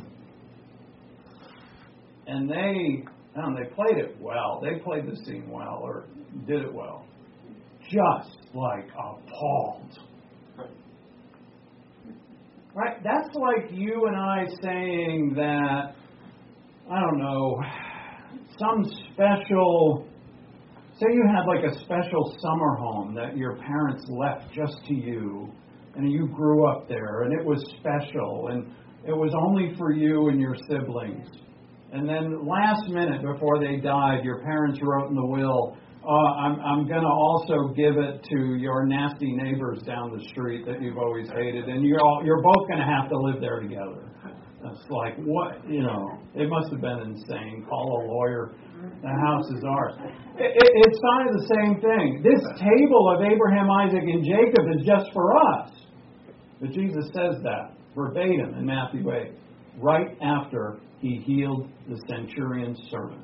And they played it well. They played the scene well, or did it well. Just like appalled. Right? That's like you and I saying that, I don't know, some special, say you had like a special summer home that your parents left just to you, and you grew up there, and it was special, and it was only for you and your siblings. And then last minute before they died, your parents wrote in the will, I'm going to also give it to your nasty neighbors down the street that you've always hated, and you're both going to have to live there together. It's like, what, it must have been insane. Call a lawyer. The house is ours. It's kind of the same thing. This table of Abraham, Isaac, and Jacob is just for us. But Jesus says that verbatim in Matthew 8, right after he healed the centurion's servant.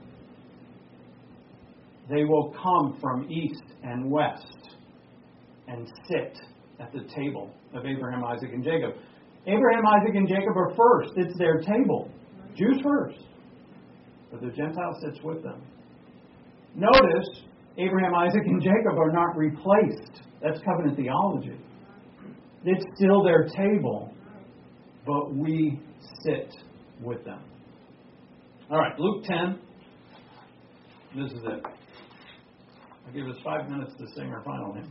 They will come from east and west and sit at the table of Abraham, Isaac, and Jacob. Abraham, Isaac, and Jacob are first. It's their table. Jews first. But the Gentile sits with them. Notice, Abraham, Isaac, and Jacob are not replaced. That's covenant theology. It's still their table, but we sit with them. All right, Luke 10. This is it. I'll give us 5 minutes to sing our final hymn.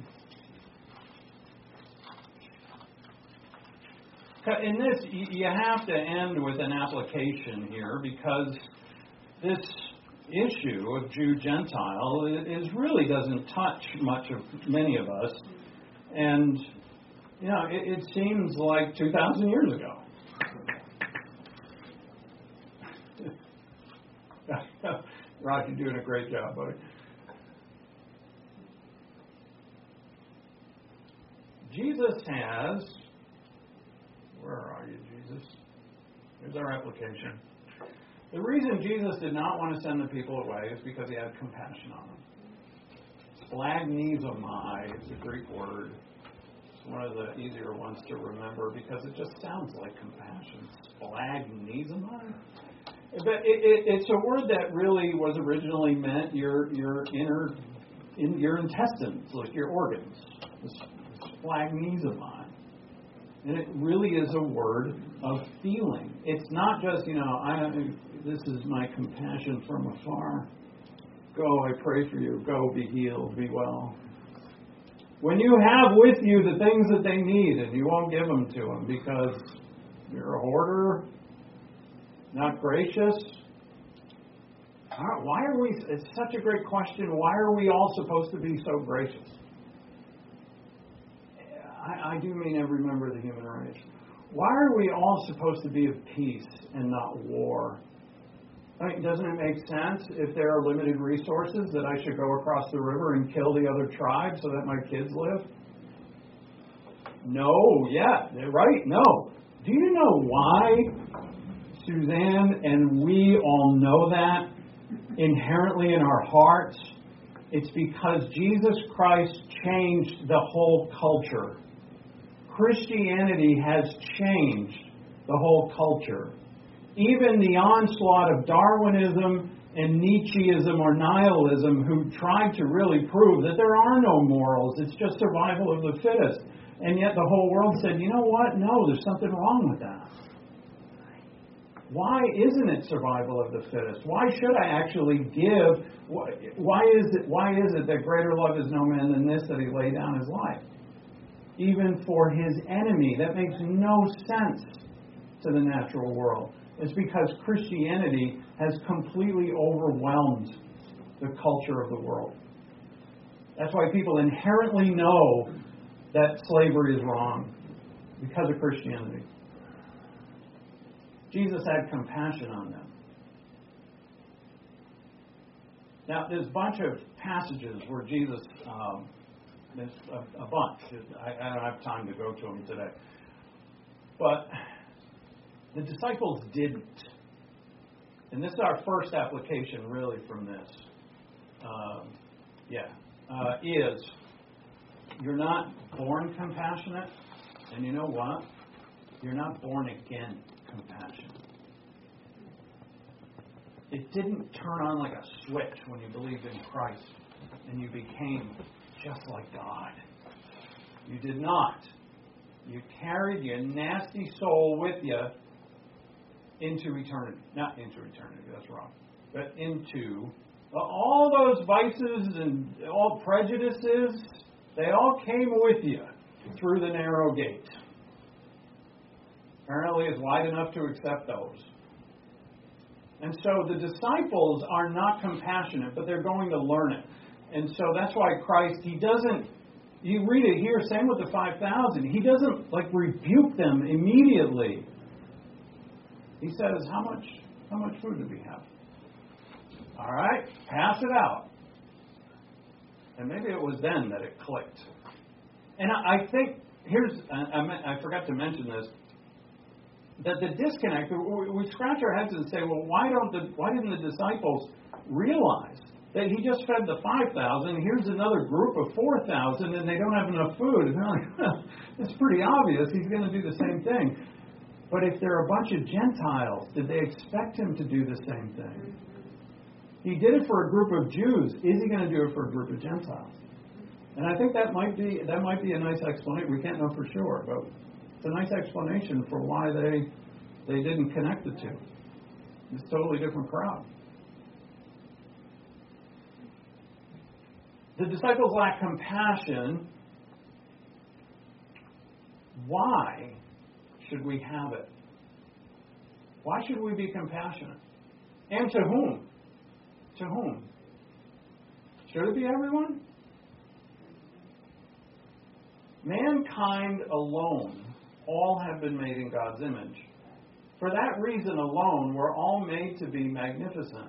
In this, you have to end with an application here, because this issue of Jew-Gentile really doesn't touch much of many of us. And, it seems like 2,000 years ago. Rod, you're doing a great job, buddy. Jesus has, where are you, Jesus? Here's our application. The reason Jesus did not want to send the people away is because he had compassion on them. Splagnizomai is a Greek word. It's one of the easier ones to remember because it just sounds like compassion. Splagnizomai? But it's a word that really was originally meant your intestines, like your organs. Splagnizomai. And it really is a word of feeling. It's not just, this is my compassion from afar. Go, I pray for you. Go, be healed, be well. When you have with you the things that they need and you won't give them to them because you're a hoarder, not gracious. Why are we, it's such a great question, why are we all supposed to be so gracious? I do mean every member of the human race. Why are we all supposed to be of peace and not war? I mean, doesn't it make sense if there are limited resources that I should go across the river and kill the other tribe so that my kids live? No, yeah, right, no. Do you know why, Suzanne, and we all know that inherently in our hearts? It's because Jesus Christ changed the whole culture. Christianity has changed the whole culture. Even the onslaught of Darwinism and Nietzscheism or nihilism, who tried to really prove that there are no morals, it's just survival of the fittest. And yet the whole world said, you know what? No, there's something wrong with that. Why isn't it survival of the fittest? Why should I actually give? Why is it that greater love is no man than this, that he lay down his life? Even for his enemy. That makes no sense to the natural world. It's because Christianity has completely overwhelmed the culture of the world. That's why people inherently know that slavery is wrong, because of Christianity. Jesus had compassion on them. Now, there's a bunch of passages where Jesus, there's a bunch. I don't have time to go to them today. But the disciples didn't. And this is our first application, really, from this. Is you're not born compassionate, and you know what? You're not born again compassion. It didn't turn on like a switch when you believed in Christ and you became just like God. You did not. You carried your nasty soul with you into eternity. Not into eternity, that's wrong. But into all those vices and all prejudices, they all came with you through the narrow gate. Apparently it's wide enough to accept those. And so the disciples are not compassionate, but they're going to learn it. And so that's why Christ, He doesn't, you read it here, same with the 5,000, He doesn't rebuke them immediately. He says, how much food do we have? All right, pass it out. And maybe it was then that it clicked. And I think, I forgot to mention this, that the disconnect, we scratch our heads and say, well, why didn't the disciples realize that He just fed the 5,000, here's another group of 4,000, and they don't have enough food? And they're like, it's pretty obvious He's going to do the same thing. But if they're a bunch of Gentiles, did they expect Him to do the same thing? He did it for a group of Jews. Is He going to do it for a group of Gentiles? And I think that might be a nice explanation. We can't know for sure, but it's a nice explanation for why they didn't connect the two. It's a totally different crowd. The disciples lack compassion. Why should we have it? Why should we be compassionate? And to whom? To whom? Should it be everyone? Mankind alone, all have been made in God's image. For that reason alone, we're all made to be magnificent.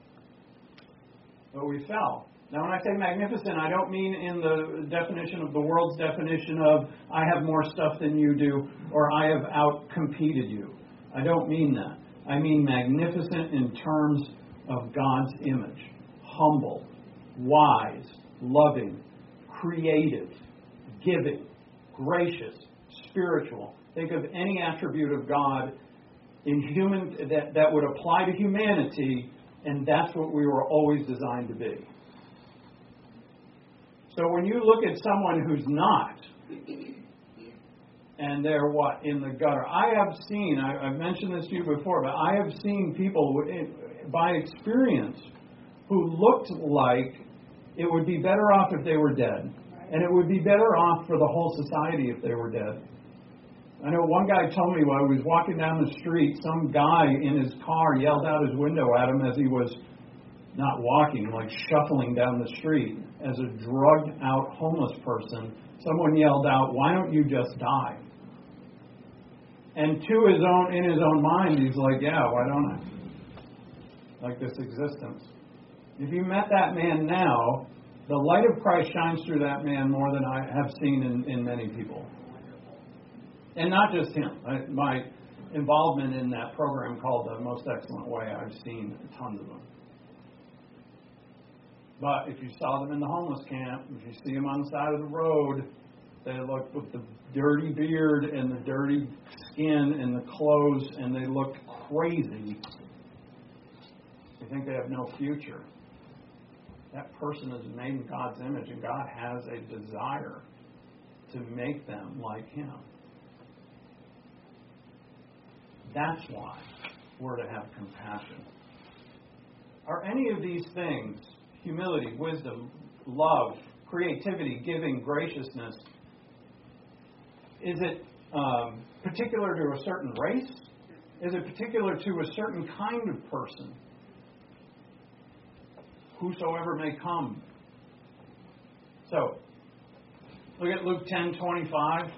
But we fell. Now, when I say magnificent, I don't mean in the definition of the world's definition of I have more stuff than you do, or I have outcompeted you. I don't mean that. I mean magnificent in terms of God's image. Humble, wise, loving, creative, giving, gracious, spiritual. Think of any attribute of God in human that would apply to humanity, and that's what we were always designed to be. So when you look at someone who's not, and they're in the gutter. I have seen, I've mentioned this to you before, but I have seen people by experience who looked like it would be better off if they were dead. And it would be better off for the whole society if they were dead. I know one guy told me while he was walking down the street, some guy in his car yelled out his window at him as he was not walking, shuffling down the street. As a drugged out homeless person, someone yelled out, "Why don't you just die?" And in his own mind, he's like, "Yeah, why don't I?" Like this existence. If you met that man now, the light of Christ shines through that man more than I have seen in many people. And not just him. My involvement in that program called The Most Excellent Way, I've seen tons of them. But if you saw them in the homeless camp, if you see them on the side of the road, they look with the dirty beard and the dirty skin and the clothes, and they look crazy. You think they have no future. That person is made in God's image, and God has a desire to make them like Him. That's why we're to have compassion. Are any of these things, humility, wisdom, love, creativity, giving, graciousness, is it particular to a certain race? Is it particular to a certain kind of person? Whosoever may come. So, look at Luke 10:25.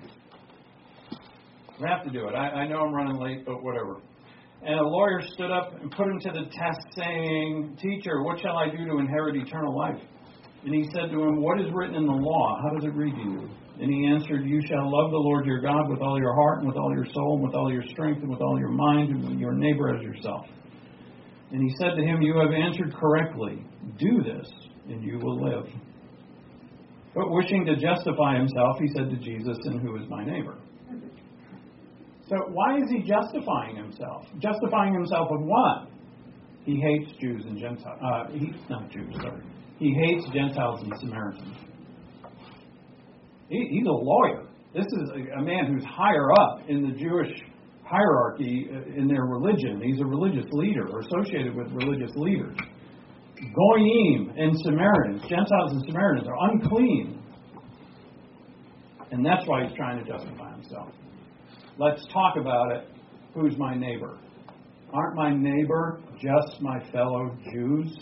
We have to do it. I know I'm running late, but whatever. And a lawyer stood up and put him to the test, saying, "Teacher, what shall I do to inherit eternal life?" And he said to him, "What is written in the law? How does it read to you?" And he answered, "You shall love the Lord your God with all your heart and with all your soul and with all your strength and with all your mind and with your neighbor as yourself." And he said to him, "You have answered correctly. Do this, and you will live." But wishing to justify himself, he said to Jesus, "And who is my neighbor?" So why is he justifying himself? Justifying himself of what? He hates Jews and Gentiles. He hates Gentiles and Samaritans. He's a lawyer. This is a man who's higher up in the Jewish hierarchy in their religion. He's a religious leader or associated with religious leaders. Goyim and Samaritans, Gentiles and Samaritans, are unclean. And that's why he's trying to justify himself. Let's talk about it. Who's my neighbor? Aren't my neighbor just my fellow Jews?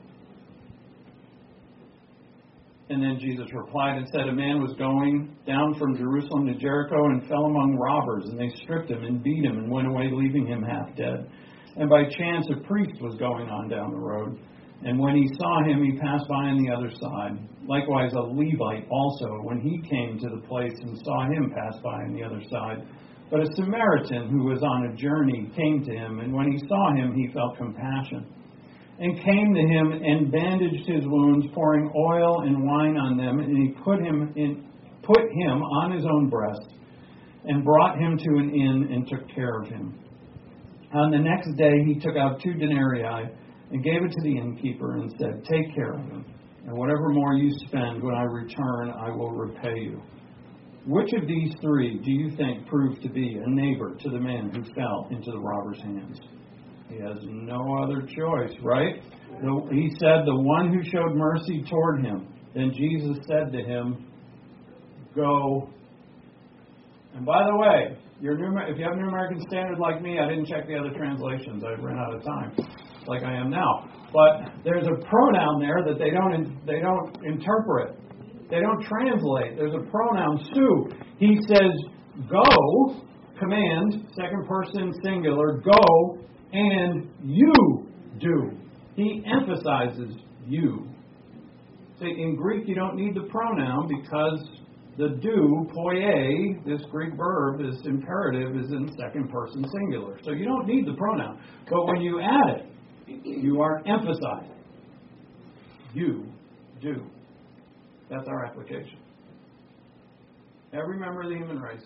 And then Jesus replied and said, a man was going down from Jerusalem to Jericho and fell among robbers, and they stripped him and beat him and went away, leaving him half dead. And by chance a priest was going on down the road, and when he saw him, he passed by on the other side. Likewise a Levite also, when he came to the place and saw him, pass by on the other side. But a Samaritan who was on a journey came to him, and when he saw him, he felt compassion, and came to him and bandaged his wounds, pouring oil and wine on them, and he put him on his own breast, and brought him to an inn and took care of him. On the next day he took out 2 denarii and gave it to the innkeeper and said, take care of him, and whatever more you spend when I return, I will repay you. Which of these 3 do you think proved to be a neighbor to the man who fell into the robber's hands? He has no other choice, right? He said, the one who showed mercy toward him. Then Jesus said to him, go. And by the way, if you have New American Standard like me, I didn't check the other translations. I ran out of time, like I am now. But there's a pronoun there that they don't interpret. They don't translate. There's a pronoun, su. He says, go, command, second person singular, go, and you do. He emphasizes you. See, in Greek you don't need the pronoun because the do, poie, this Greek verb, this imperative, is in second person singular. So you don't need the pronoun. But when you add it, you are emphasizing. You do. That's our application. Every member of the human race,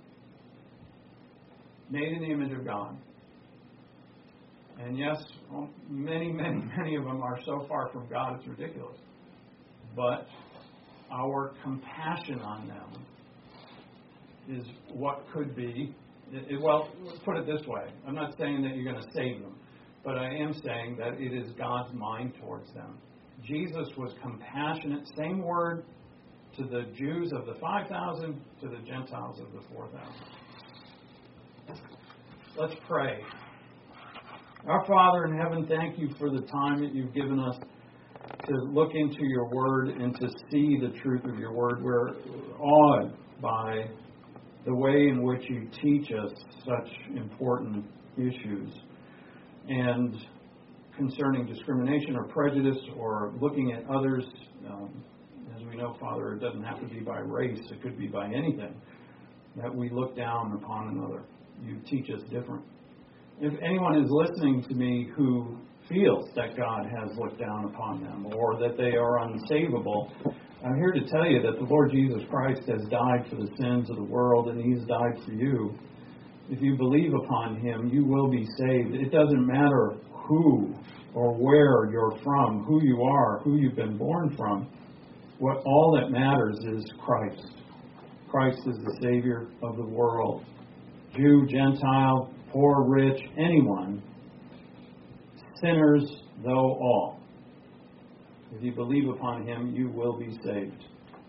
made in the image of God. And yes, many of them are so far from God, it's ridiculous. But our compassion on them is what could be, well, put it this way. I'm not saying that you're going to save them, but I am saying that it is God's mind towards them. Jesus was compassionate, same word, to the Jews of the 5,000, to the Gentiles of the 4,000. Let's pray. Our Father in heaven, thank you for the time that you've given us to look into your word and to see the truth of your word. We're awed by the way in which you teach us such important issues. And concerning discrimination or prejudice or looking at others, as we know, Father, it doesn't have to be by race. It could be by anything, that we look down upon another. You teach us different. If anyone is listening to me who feels that God has looked down upon them or that they are unsavable, I'm here to tell you that the Lord Jesus Christ has died for the sins of the world, and He's died for you. If you believe upon Him, you will be saved. It doesn't matter who or where you're from, who you are, who you've been born from. All that matters is Christ. Christ is the Savior of the world. Jew, Gentile, poor, rich, anyone, sinners though all. If you believe upon Him, you will be saved.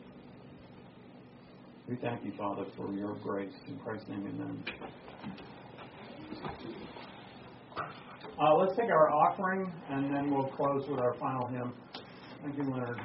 We thank you, Father, for your grace. In Christ's name, amen. Let's take our offering, and then we'll close with our final hymn. Thank you, Leonard.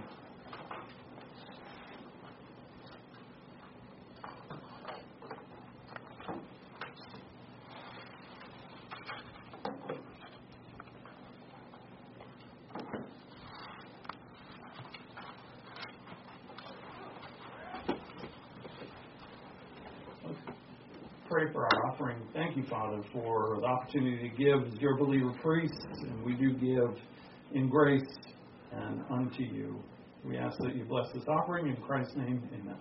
Pray for our offering. Thank you, Father, for the opportunity to give as your believer priests, and we do give in grace and unto you. We ask that you bless this offering in Christ's name. Amen.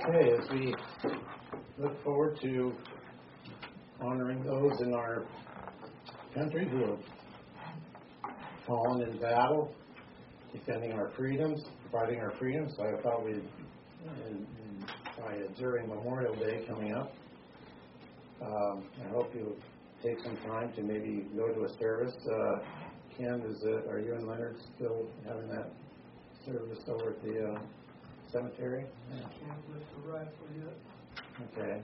Okay, as we look forward to honoring those in our country who have fallen in battle, defending our freedoms, providing our freedoms, I thought we'd, by observing Memorial Day coming up, I hope you'll take some time to maybe go to a service. Ken, are you and Leonard still having that service over at the cemetery? Can't lift the rifle yet. Okay.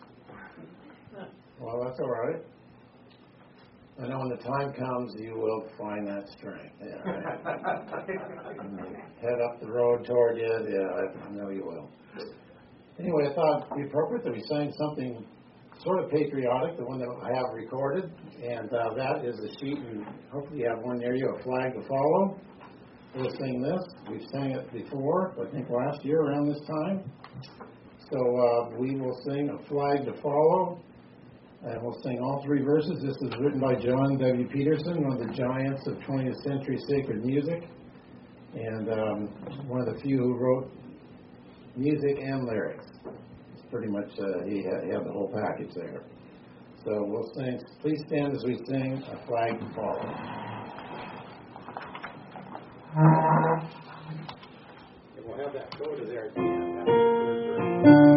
Well, that's all right. I know when the time comes, you will find that strength. Yeah, right? Head up the road toward you. Yeah, I know you will. Anyway, I thought it'd be appropriate that we sang something sort of patriotic, the one that I have recorded, and that is a sheet, and hopefully you have one near you, A Flag to Follow. We'll sing this. We've sang it before, I think last year around this time. So we will sing A Flag to Follow, and we'll sing all three verses. This is written by John W. Peterson, one of the giants of 20th century sacred music, and one of the few who wrote music and lyrics. Pretty much, he had the whole package there. So we'll sing, please stand as we sing A Flag to Follow. And we'll have that go to there at the end.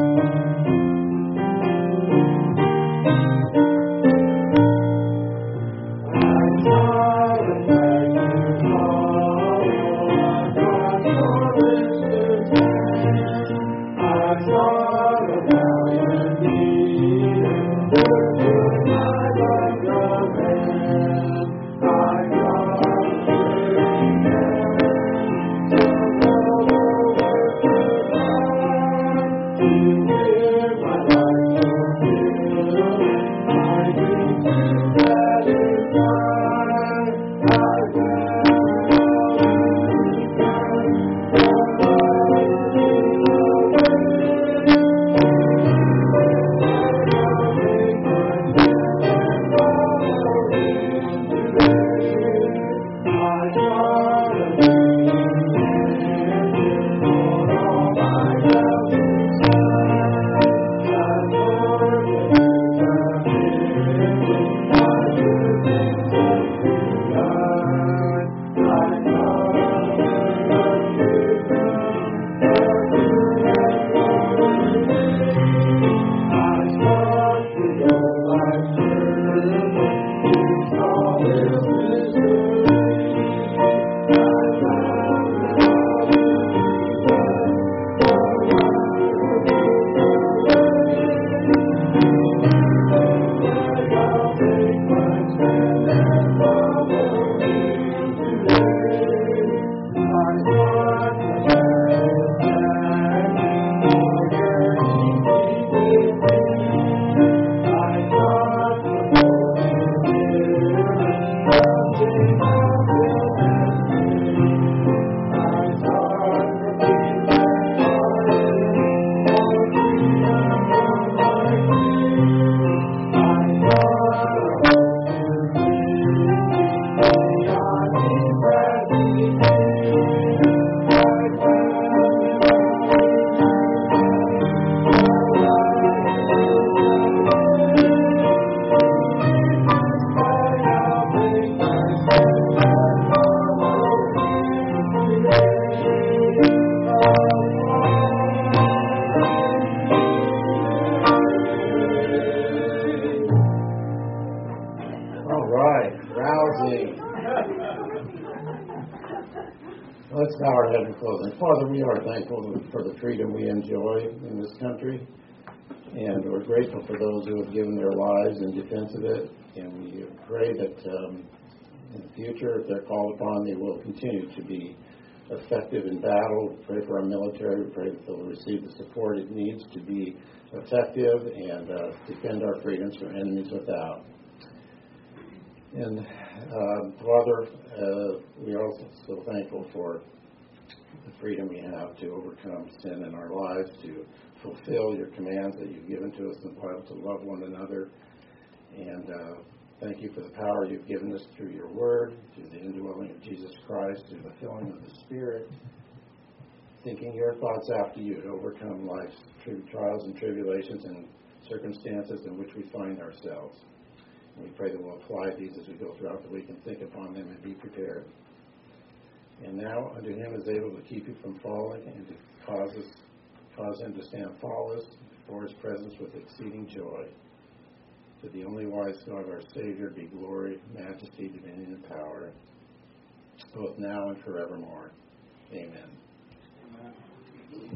Let's bow our head in closing. Father, we are thankful for the freedom we enjoy in this country, and we're grateful for those who have given their lives in defense of it, and we pray that in the future, if they're called upon, they will continue to be effective in battle. We pray for our military. We pray that they'll receive the support it needs to be effective and defend our freedoms from enemies without. And Father, we are also so thankful for the freedom we have to overcome sin in our lives, to fulfill your commands that you've given to us in the Bible, to love one another. And thank you for the power you've given us through your word, through the indwelling of Jesus Christ, through the filling of the Spirit. thinking your thoughts after you to overcome life's trials and tribulations and circumstances in which we find ourselves. And we pray that we'll apply these as we go throughout the week and think upon them and be prepared. And now unto him is able to keep you from falling and to cause him to stand faultless before his presence with exceeding joy. To the only wise God, our Savior, be glory, majesty, dominion, and power, both now and forevermore. Amen.